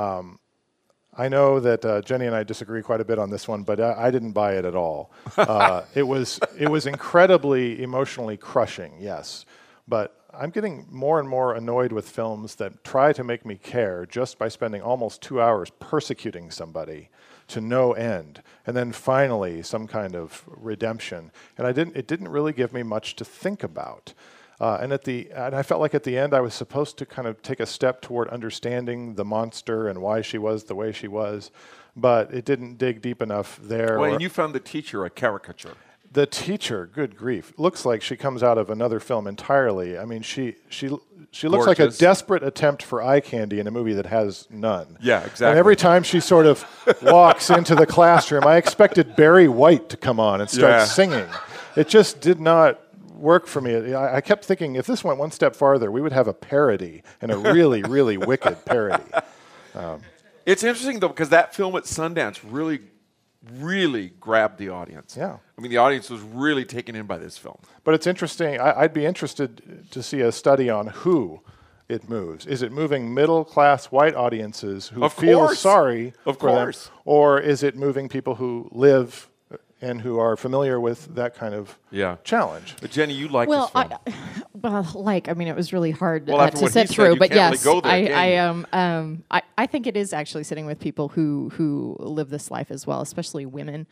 I know that Jenny and I disagree quite a bit on this one, but I didn't buy it at all. It was incredibly emotionally crushing, yes, but I'm getting more and more annoyed with films that try to make me care just by spending almost 2 hours persecuting somebody to no end, and then finally some kind of redemption. And it didn't really give me much to think about. And I felt like at the end I was supposed to kind of take a step toward understanding the monster and why she was the way she was, but it didn't dig deep enough there. Well, and you found the teacher a caricature. The teacher, good grief, looks like she comes out of another film entirely. I mean, she looks like a desperate attempt for eye candy in a movie that has none. Yeah, exactly. And every time she sort of walks into the classroom, I expected Barry White to come on and start singing. It just did not work for me. I kept thinking if this went one step farther, we would have a parody, and a really, really wicked parody. It's interesting, though, because that film at Sundance really really grabbed the audience. Yeah. I mean, the audience was really taken in by this film. But it's interesting. I'd be interested to see a study on who it moves. Is it moving middle-class white audiences who Of feel course. sorry Of for them, course. or is it moving people who live and who are familiar with that kind of challenge? But Jenny, you like Well, this film. I mean, it was really hard Well, after to what he sit said, through. you But can't yes, really go there, can I think it is actually sitting with people who live this life as well, especially women.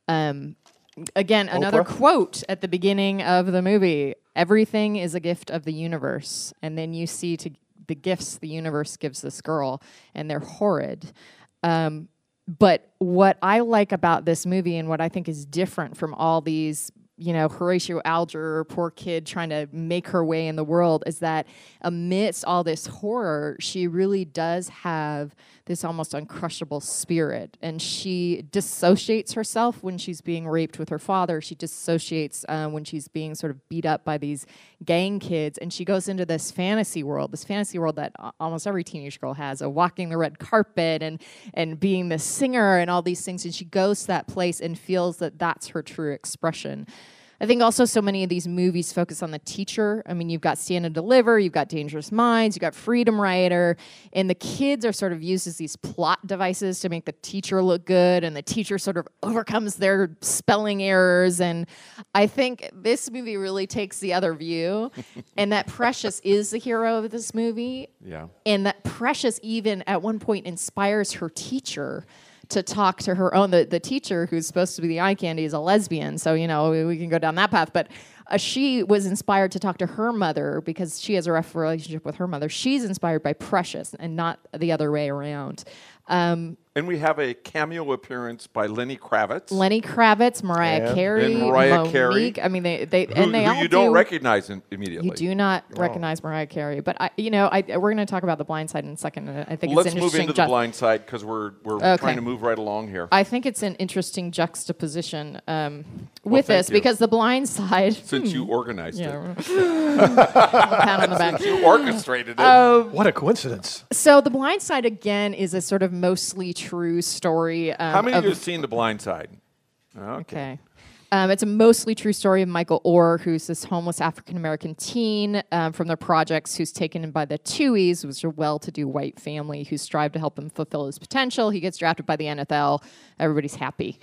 Again, another Oprah? quote at the beginning of the movie: "Everything is a gift of the universe," and then you see the gifts the universe gives this girl, and they're horrid. But what I like about this movie and what I think is different from all these, Horatio Alger, poor kid trying to make her way in the world, is that amidst all this horror, she really does have this almost uncrushable spirit. And she dissociates herself when she's being raped with her father. She dissociates when she's being sort of beat up by these gang kids. And she goes into this fantasy world that almost every teenage girl has, of walking the red carpet and being the singer and all these things. And she goes to that place and feels that that's her true expression. I think also so many of these movies focus on the teacher. I mean, you've got Stand and Deliver, you've got Dangerous Minds, you've got Freedom Writer, and the kids are sort of used as these plot devices to make the teacher look good, and the teacher sort of overcomes their spelling errors. And I think this movie really takes the other view, and that Precious is the hero of this movie. Yeah. And that Precious even at one point inspires her teacher to talk to her own, the teacher who's supposed to be the eye candy is a lesbian, so we can go down that path. But she was inspired to talk to her mother because she has a rough relationship with her mother. She's inspired by Precious and not the other way around. And we have a cameo appearance by Lenny Kravitz. Lenny Kravitz, Mariah Carey, And Mariah Monique. Carey. I mean, they who all you don't recognize immediately. You do not recognize Mariah Carey, but we're going to talk about The Blind Side in a second. I think Let's it's an move interesting. into The Blind Side because we're trying to move right along here. I think it's an interesting juxtaposition with thank this you. because The Blind Side. Since you organized it. Pat on the back. You orchestrated it. What a coincidence. So The Blind Side again is a sort of mostly true story. How many of you have seen The Blind Side? Okay. It's a mostly true story of Michael Orr, who's this homeless African-American teen from the projects who's taken in by the Tuohys, which is a well-to-do white family who strive to help him fulfill his potential. He gets drafted by the NFL. Everybody's happy.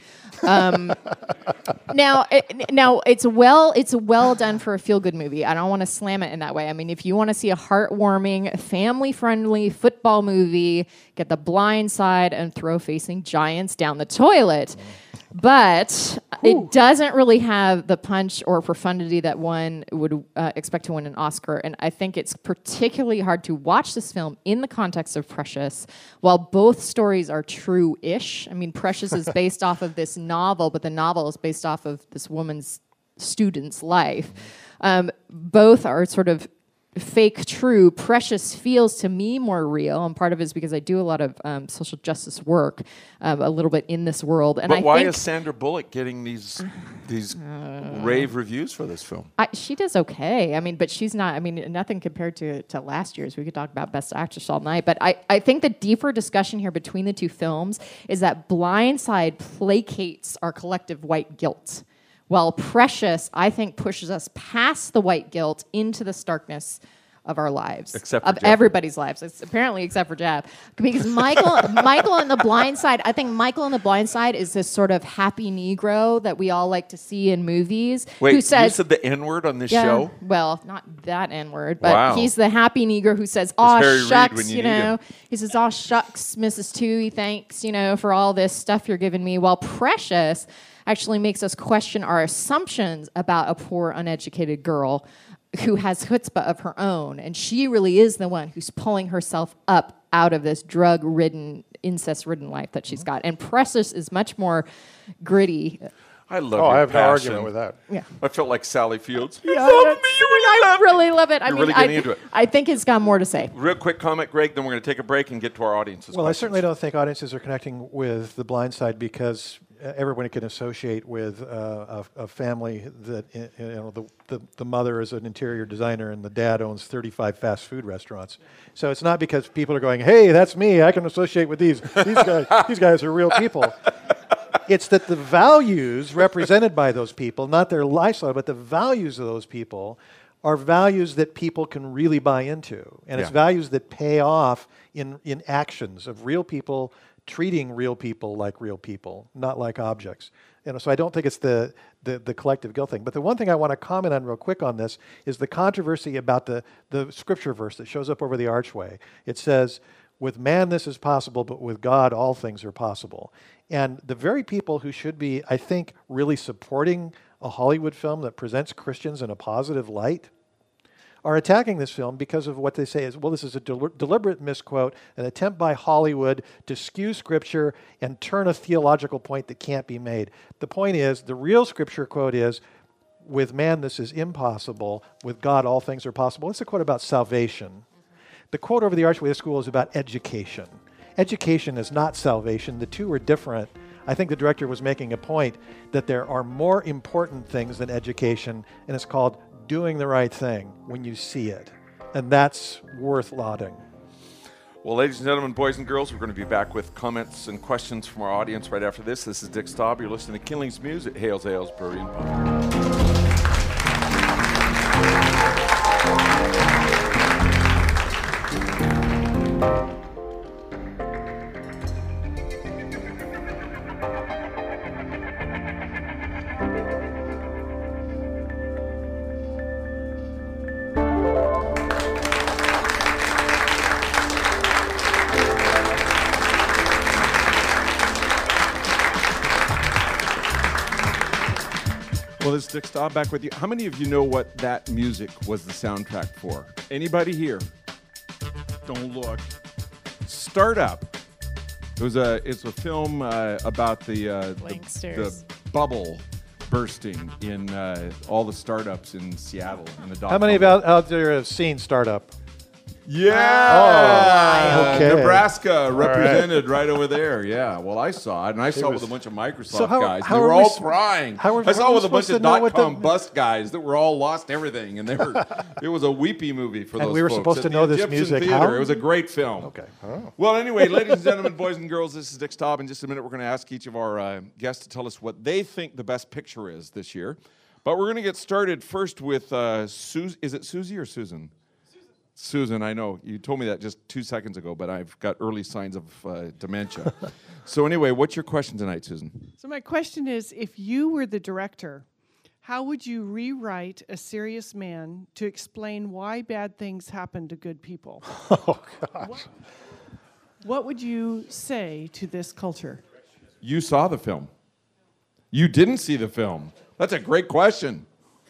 Now it's well done for a feel-good movie. I don't want to slam it in that way. I mean, if you want to see a heartwarming, family-friendly football movie, get The Blind Side and throw Facing Giants down the toilet. But it doesn't really have the punch or profundity that one would expect to win an Oscar. And I think it's particularly hard to watch this film in the context of Precious, while both stories are true-ish. I mean, Precious is based off of this novel, but the novel is based off of this woman's student's life. Both are sort of fake true. Precious feels to me more real, and part of it is because I do a lot of social justice work a little bit in this world. And But why is Sandra Bullock getting these rave reviews for this film? She does okay. I mean, but she's not, nothing compared to last year's. We could talk about Best Actress all night. But I think the deeper discussion here between the two films is that Blind Side placates our collective white guilt, while Precious, I think, pushes us past the white guilt into the starkness of our lives, Except for of Jeffrey. everybody's lives. It's apparently except for Jeff, because Michael in The Blind Side. I think Michael in The Blind Side is this sort of happy Negro that we all like to see in movies. Wait, who says, you said the N-word on this show? Well, not that N-word, but Wow. he's the happy Negro who says, Harry "Aw, Reid shucks," when you need him. He says, "Aw, shucks, Mrs. Toohey, thanks, for all this stuff you're giving me." While Precious actually makes us question our assumptions about a poor, uneducated girl who has chutzpah of her own. And she really is the one who's pulling herself up out of this drug-ridden, incest-ridden life that she's got. And Precious is much more gritty. I love Oh, your I have no passion. argument with that. Yeah. I felt like Sally Fields. I really love it. You're really getting into it. I think it's got more to say. Real quick comment, Greg, then we're going to take a break and get to our audiences. Well, I certainly don't think audiences are connecting with The Blind Side because everyone can associate with a family that the mother is an interior designer and the dad owns 35 fast food restaurants. So it's not because people are going, "Hey, that's me. I can associate with these guys. These guys are real people." It's that the values represented by those people, not their lifestyle, but the values of those people are values that people can really buy into. And it's values that pay off in actions of real people treating real people like real people, not like objects. And so I don't think it's the collective guilt thing. But the one thing I want to comment on real quick on this is the controversy about the scripture verse that shows up over the archway. It says, with man this is possible, but with God all things are possible. And the very people who should be, I think, really supporting a Hollywood film that presents Christians in a positive light are attacking this film because of what they say is, well, this is a deliberate misquote, an attempt by Hollywood to skew Scripture and turn a theological point that can't be made. The point is, the real Scripture quote is, with man this is impossible, with God all things are possible. It's a quote about salvation. The quote over the archway of the school is about education. Education is not salvation. The two are different. I think the director was making a point that there are more important things than education, and it's called doing the right thing when you see it. And that's worth lauding. Well, ladies and gentlemen, boys and girls, we're going to be back with comments and questions from our audience right after this. This is Dick Staub. You're listening to Kindling's Muse at Hales Ales Brewery and Pub. Well, this is Dick Staub back with you. How many of you know what that music was the soundtrack for? Anybody here? Don't look. Startup. It's a film about the bubble bursting in all the startups in Seattle. In the How many out there have seen Startup? Yeah, Oh, okay. Nebraska represented right over there. Yeah, well, I saw it, and I saw it with a bunch of Microsoft guys. how They were are we all s- crying. how are I saw we it with a bunch supposed of to know what dot-com bust guys that were all lost everything, and they were. It was a weepy movie for And those we were folks supposed at to the know this Egyptian music. Theater. How? It was a great film. Okay. Well, anyway, ladies and gentlemen, boys and girls, this is Dick Staub. In just a minute, we're going to ask each of our guests to tell us what they think the best picture is this year. But we're going to get started first with Susie. Is it Susie or Susan? Susan, I know. You told me that just 2 seconds ago, but I've got early signs of dementia. So anyway, what's your question tonight, Susan? So my question is, if you were the director, how would you rewrite A Serious Man to explain why bad things happen to good people? Oh, gosh. What would you say to this culture? You saw the film. You didn't see the film. That's a great question.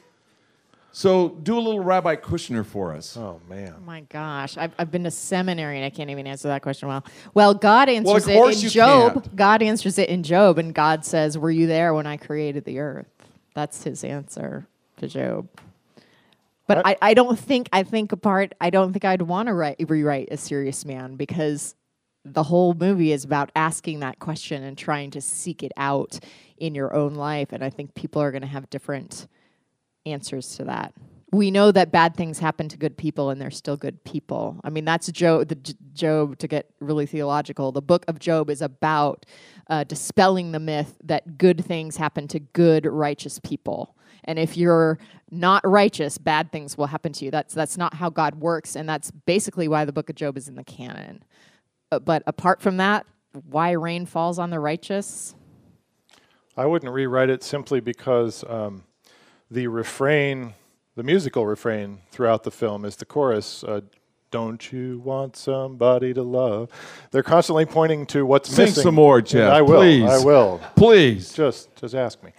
So do a little Rabbi Kushner for us. Oh, man. Oh my gosh, I've been to seminary and I can't even answer that question well. Well, God answers of course it you in Job. can't. God answers it in Job, and God says, "Were you there when I created the earth?" That's His answer to Job. But I don't think I'd want to rewrite A Serious Man, because the whole movie is about asking that question and trying to seek it out in your own life, and I think people are going to have different answers to that. We know that bad things happen to good people, and they're still good people. I mean, that's Job. Job, to get really theological, the book of Job is about dispelling the myth that good things happen to good, righteous people. And if you're not righteous, bad things will happen to you. That's not how God works, and that's basically why the book of Job is in the canon. But apart from that, why rain falls on the righteous? I wouldn't rewrite it simply because the refrain, the musical refrain throughout the film is the chorus, don't you want somebody to love? They're constantly pointing to what's Sing missing. some more, Jeff, I will. please. I will. Please. Just ask me.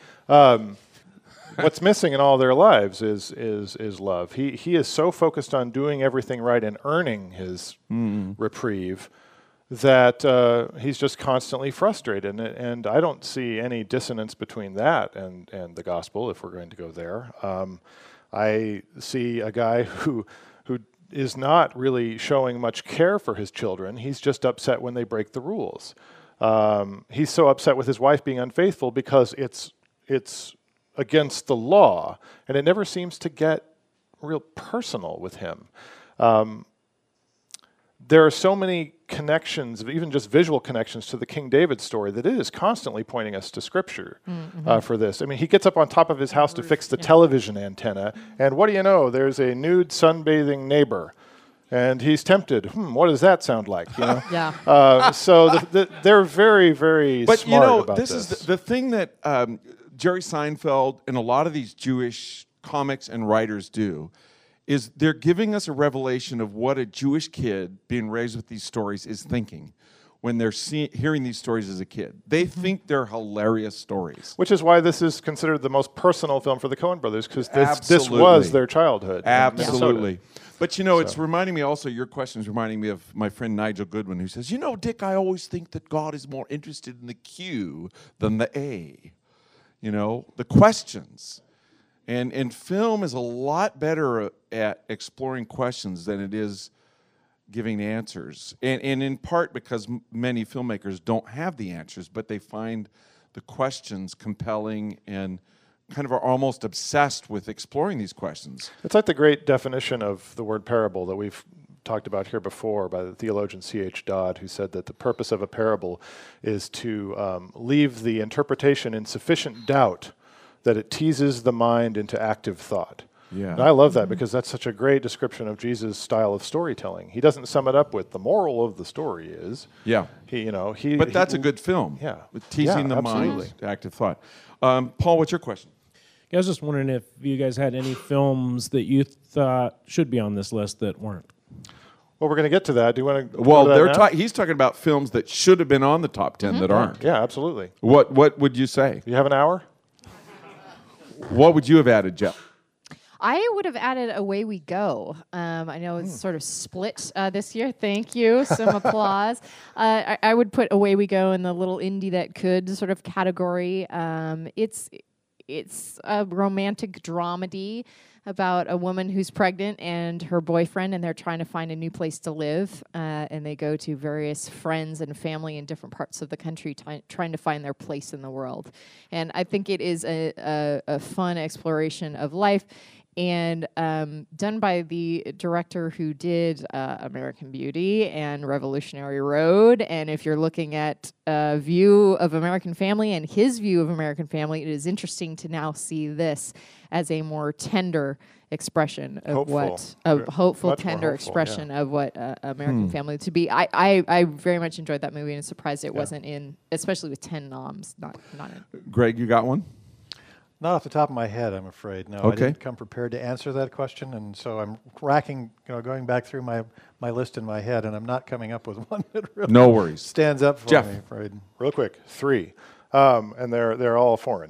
What's missing in all their lives is love. He is so focused on doing everything right and earning his reprieve that he's just constantly frustrated. And I don't see any dissonance between that and the gospel, if we're going to go there. I see a guy who is not really showing much care for his children. He's just upset when they break the rules. He's so upset with his wife being unfaithful because it's against the law, and it never seems to get real personal with him. there are so many connections, even just visual connections to the King David story, that it is constantly pointing us to Scripture for this. I mean, he gets up on top of his house to fix the television antenna, and what do you know? There's a nude sunbathing neighbor, and he's tempted. What does that sound like? You know? Yeah. So they're very, very But smart about this is the thing that Jerry Seinfeld and a lot of these Jewish comics and writers do, is they're giving us a revelation of what a Jewish kid being raised with these stories is thinking when they're hearing these stories as a kid. They think they're hilarious stories. Which is why this is considered the most personal film for the Coen brothers, because this Absolutely. was their childhood. in Absolutely. Minnesota. But, you know, it's reminding me also, your question is reminding me of my friend Nigel Goodwin, who says, you know, Dick, I always think that God is more interested in the Q than the A. You know, the questions. And film is a lot better at exploring questions than it is giving answers. And in part because many filmmakers don't have the answers, but they find the questions compelling and kind of are almost obsessed with exploring these questions. It's like the great definition of the word parable that we've talked about here before by the theologian C.H. Dodd, who said that the purpose of a parable is to leave the interpretation in sufficient doubt that it teases the mind into active thought. Yeah. And I love that because that's such a great description of Jesus' style of storytelling. He doesn't sum it up with the moral of the story is. Yeah. But that's a good film. Yeah. With teasing the absolutely. mind to active thought. Paul, what's your question? I was just wondering if you guys had any films that you thought should be on this list that weren't. Well, we're going to get to that. Do you want to? Well, he's talking about films that should have been on the top 10 that aren't. Yeah, absolutely. What would you say? You have an hour? What would you have added, Jeff? I would have added Away We Go. I know it's sort of split this year. Thank you. Some applause. I would put Away We Go in the little indie that could sort of category. It's a romantic dramedy about a woman who's pregnant and her boyfriend, and they're trying to find a new place to live. And they go to various friends and family in different parts of the country trying to find their place in the world. And I think it is a fun exploration of life. And done by the director who did American Beauty and Revolutionary Road. And if you're looking at a view of American Family and his view of American Family, it is interesting to now see this as a more tender expression of hopeful, tender expression of what American Family to be. I very much enjoyed that movie and surprised it wasn't in, especially with 10 noms, not in. Greg, you got one? Not off the top of my head, I'm afraid. No, Okay. I didn't come prepared to answer that question, and so I'm racking, going back through my list in my head, and I'm not coming up with one that really No worries. stands up for Jeff. me, afraid. Real quick, 3, and they're all foreign.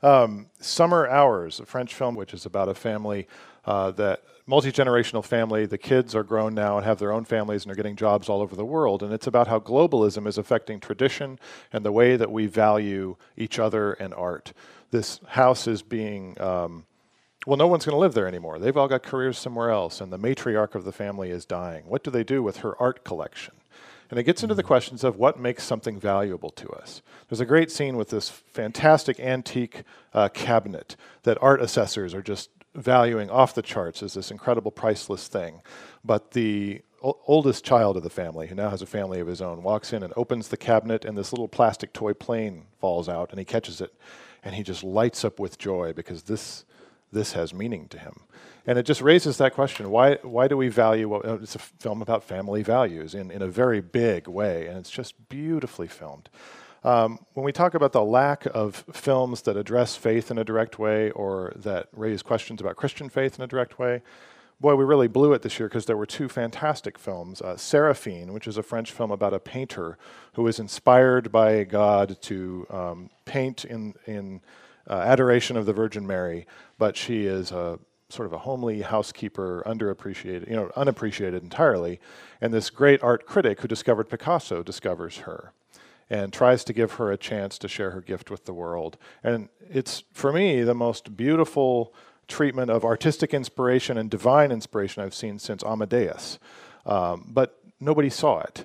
Summer Hours, a French film which is about a family that multi-generational family. The kids are grown now and have their own families and are getting jobs all over the world. And it's about how globalism is affecting tradition and the way that we value each other and art. This house is being, no one's going to live there anymore. They've all got careers somewhere else, and the matriarch of the family is dying. What do they do with her art collection? And it gets into the questions of what makes something valuable to us. There's a great scene with this fantastic antique cabinet that art assessors are just valuing off the charts as this incredible, priceless thing. But the oldest child of the family, who now has a family of his own, walks in and opens the cabinet, and this little plastic toy plane falls out, and he catches it. And he just lights up with joy because this has meaning to him. And it just raises that question, why do we value, it's a film about family values in a very big way, and it's just beautifully filmed. When we talk about the lack of films that address faith in a direct way or that raise questions about Christian faith in a direct way, boy, we really blew it this year because there were 2 fantastic films. Séraphine, which is a French film about a painter who is inspired by God to paint in adoration of the Virgin Mary, but she is sort of a homely housekeeper, underappreciated, unappreciated entirely. And this great art critic who discovered Picasso discovers her and tries to give her a chance to share her gift with the world. And it's, for me, the most beautiful treatment of artistic inspiration and divine inspiration I've seen since Amadeus. But nobody saw it.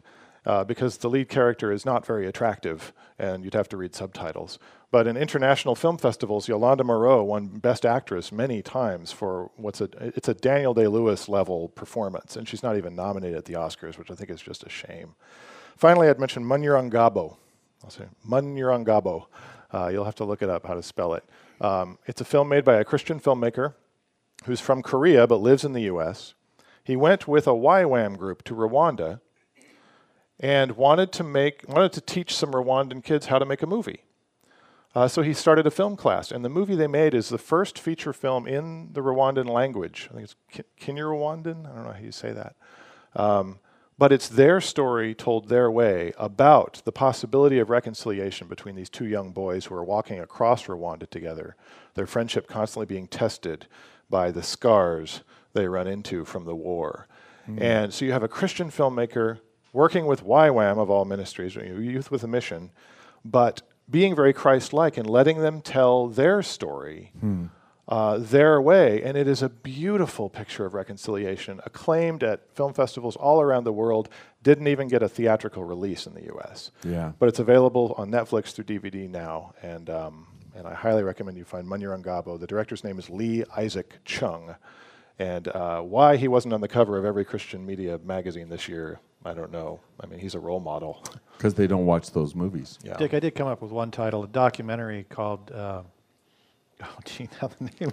because the lead character is not very attractive, and you'd have to read subtitles. But in international film festivals, Yolanda Moreau won Best Actress many times for it's a Daniel Day-Lewis level performance, and she's not even nominated at the Oscars, which I think is just a shame. Finally, I'd mention Munyurangabo. I'll say Munyurangabo. You'll have to look it up, how to spell it. It's a film made by a Christian filmmaker who's from Korea but lives in the U.S. He went with a YWAM group to Rwanda and wanted to teach some Rwandan kids how to make a movie. So he started a film class, and the movie they made is the first feature film in the Rwandan language. I think it's Kinyarwandan. I don't know how you say that. But it's their story told their way about the possibility of reconciliation between these two young boys who are walking across Rwanda together, their friendship constantly being tested by the scars they run into from the war. And so you have a Christian filmmaker working with YWAM of all ministries, Youth with a Mission, but being very Christ-like and letting them tell their story their way. And it is a beautiful picture of reconciliation, acclaimed at film festivals all around the world, didn't even get a theatrical release in the U.S. Yeah. But it's available on Netflix through DVD now, and I highly recommend you find Munyurangabo. The director's name is Lee Isaac Chung, and why he wasn't on the cover of every Christian media magazine this year, I don't know. I mean, he's a role model. Because they don't watch those movies. Yeah. Dick, I did come up with one title, a documentary called, now the name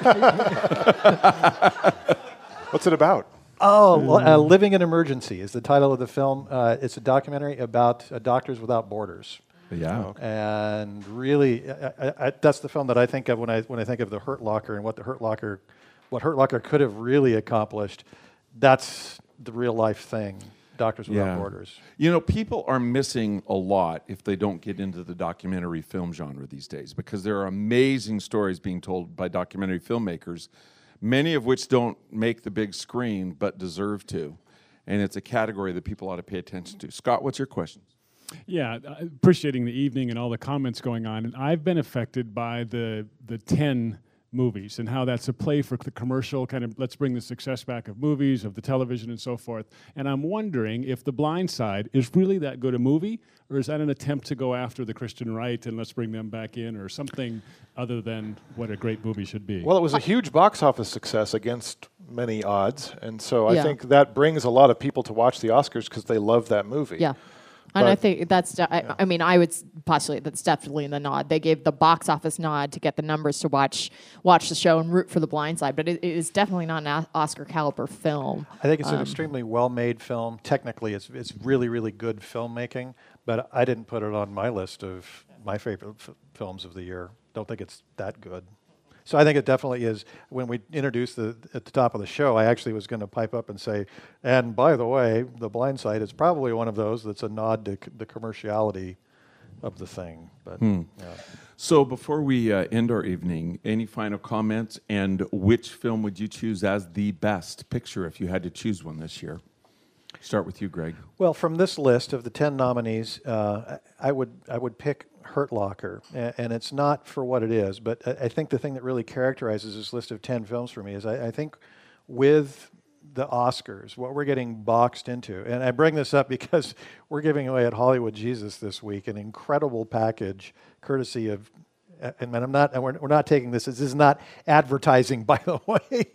is... What's it about? Living in Emergency is the title of the film. It's a documentary about Doctors Without Borders. Yeah. And really, that's the film that I think of when I think of the Hurt Locker and what Hurt Locker could have really accomplished. That's the real life thing. Doctors Without Borders. You know, people are missing a lot if they don't get into the documentary film genre these days, because there are amazing stories being told by documentary filmmakers, many of which don't make the big screen but deserve to. And it's a category that people ought to pay attention to. Scott, what's your question? Yeah, appreciating the evening and all the comments going on. And I've been affected by the 10 movies and how that's a play for the commercial kind of let's bring the success back of movies, of the television and so forth. And I'm wondering if The Blind Side is really that good a movie, or is that an attempt to go after the Christian right and let's bring them back in, or something other than what a great movie should be? Well, it was a huge box office success against many odds, and so Yeah. I think that brings a lot of people to watch the Oscars because they love that movie. Yeah. And I think that's, I mean, I would postulate that's definitely in the nod. They gave the box office nod to get the numbers to watch the show and root for The Blind Side, but it is definitely not an Oscar caliber film. I think it's an extremely well-made film. Technically, it's really, really good filmmaking, but I didn't put it on my list of my favorite films of the year. Don't think it's that good. So I think it definitely is. When we introduced at the top of the show, I actually was going to pipe up and say, and by the way, The Blind Side is probably one of those that's a nod to the commerciality of the thing. But yeah. So before we end our evening, any final comments, and which film would you choose as the best picture if you had to choose one this year? Start with you, Greg. Well, from this list of the 10 nominees, I would pick Hurt Locker, and it's not for what it is, but I think the thing that really characterizes this list of 10 films for me is I think with the Oscars, what we're getting boxed into, and I bring this up because we're giving away at Hollywood Jesus this week an incredible package, courtesy of, and we're not taking this is not advertising, by the way.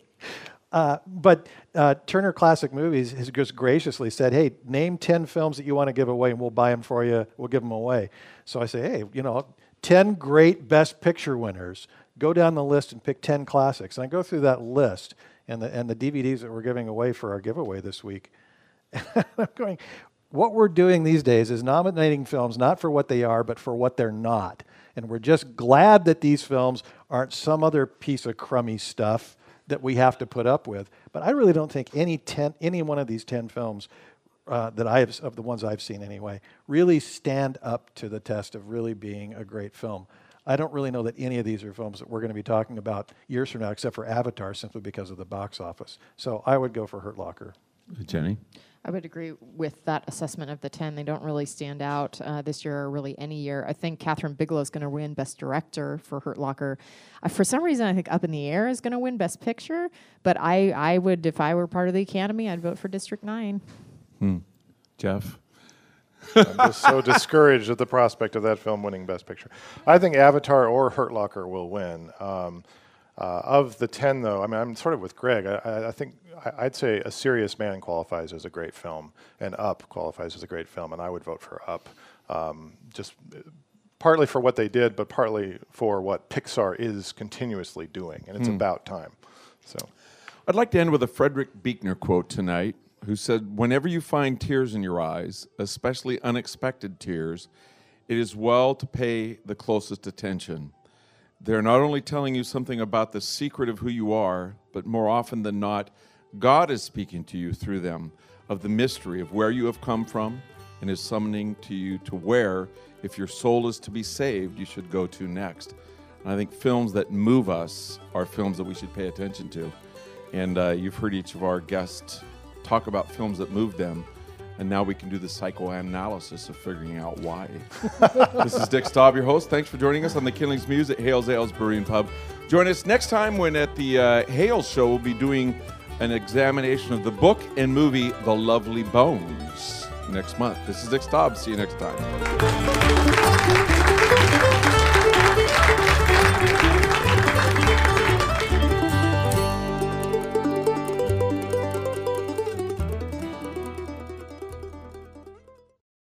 But Turner Classic Movies has just graciously said, hey, name 10 films that you want to give away and we'll buy them for you. We'll give them away. So I say, hey, 10 great Best Picture winners. Go down the list and pick 10 classics. And I go through that list and the DVDs that we're giving away for our giveaway this week. And I'm going, what we're doing these days is nominating films not for what they are, but for what they're not. And we're just glad that these films aren't some other piece of crummy stuff that we have to put up with. But I really don't think any one of these 10 films of the ones I've seen anyway, really stand up to the test of really being a great film. I don't really know that any of these are films that we're going to be talking about years from now, except for Avatar, simply because of the box office. So I would go for Hurt Locker. Jenny? I would agree with that assessment of the 10. They don't really stand out this year or really any year. I think Catherine Bigelow is going to win Best Director for Hurt Locker. For some reason, I think Up in the Air is going to win Best Picture, but I would, if I were part of the Academy, I'd vote for District 9. Jeff? I'm just so discouraged at the prospect of that film winning Best Picture. I think Avatar or Hurt Locker will win. Of the 10, though, I mean, I'm sort of with Greg. I think I'd say A Serious Man qualifies as a great film, and Up qualifies as a great film, and I would vote for Up. Just partly for what they did, but partly for what Pixar is continuously doing, and it's about time. So, I'd like to end with a Frederick Buechner quote tonight, who said, "Whenever you find tears in your eyes, especially unexpected tears, it is well to pay the closest attention. They're not only telling you something about the secret of who you are, but more often than not, God is speaking to you through them of the mystery of where you have come from and is summoning to you to where, if your soul is to be saved, you should go to next." And I think films that move us are films that we should pay attention to. And you've heard each of our guests talk about films that moved them. And now we can do the psychoanalysis of figuring out why. This is Dick Staub, your host. Thanks for joining us on the Kindlings Muse at Hales Ales Brewery and Pub. Join us next time when at the Hales Show we'll be doing an examination of the book and movie The Lovely Bones next month. This is Dick Staub. See you next time.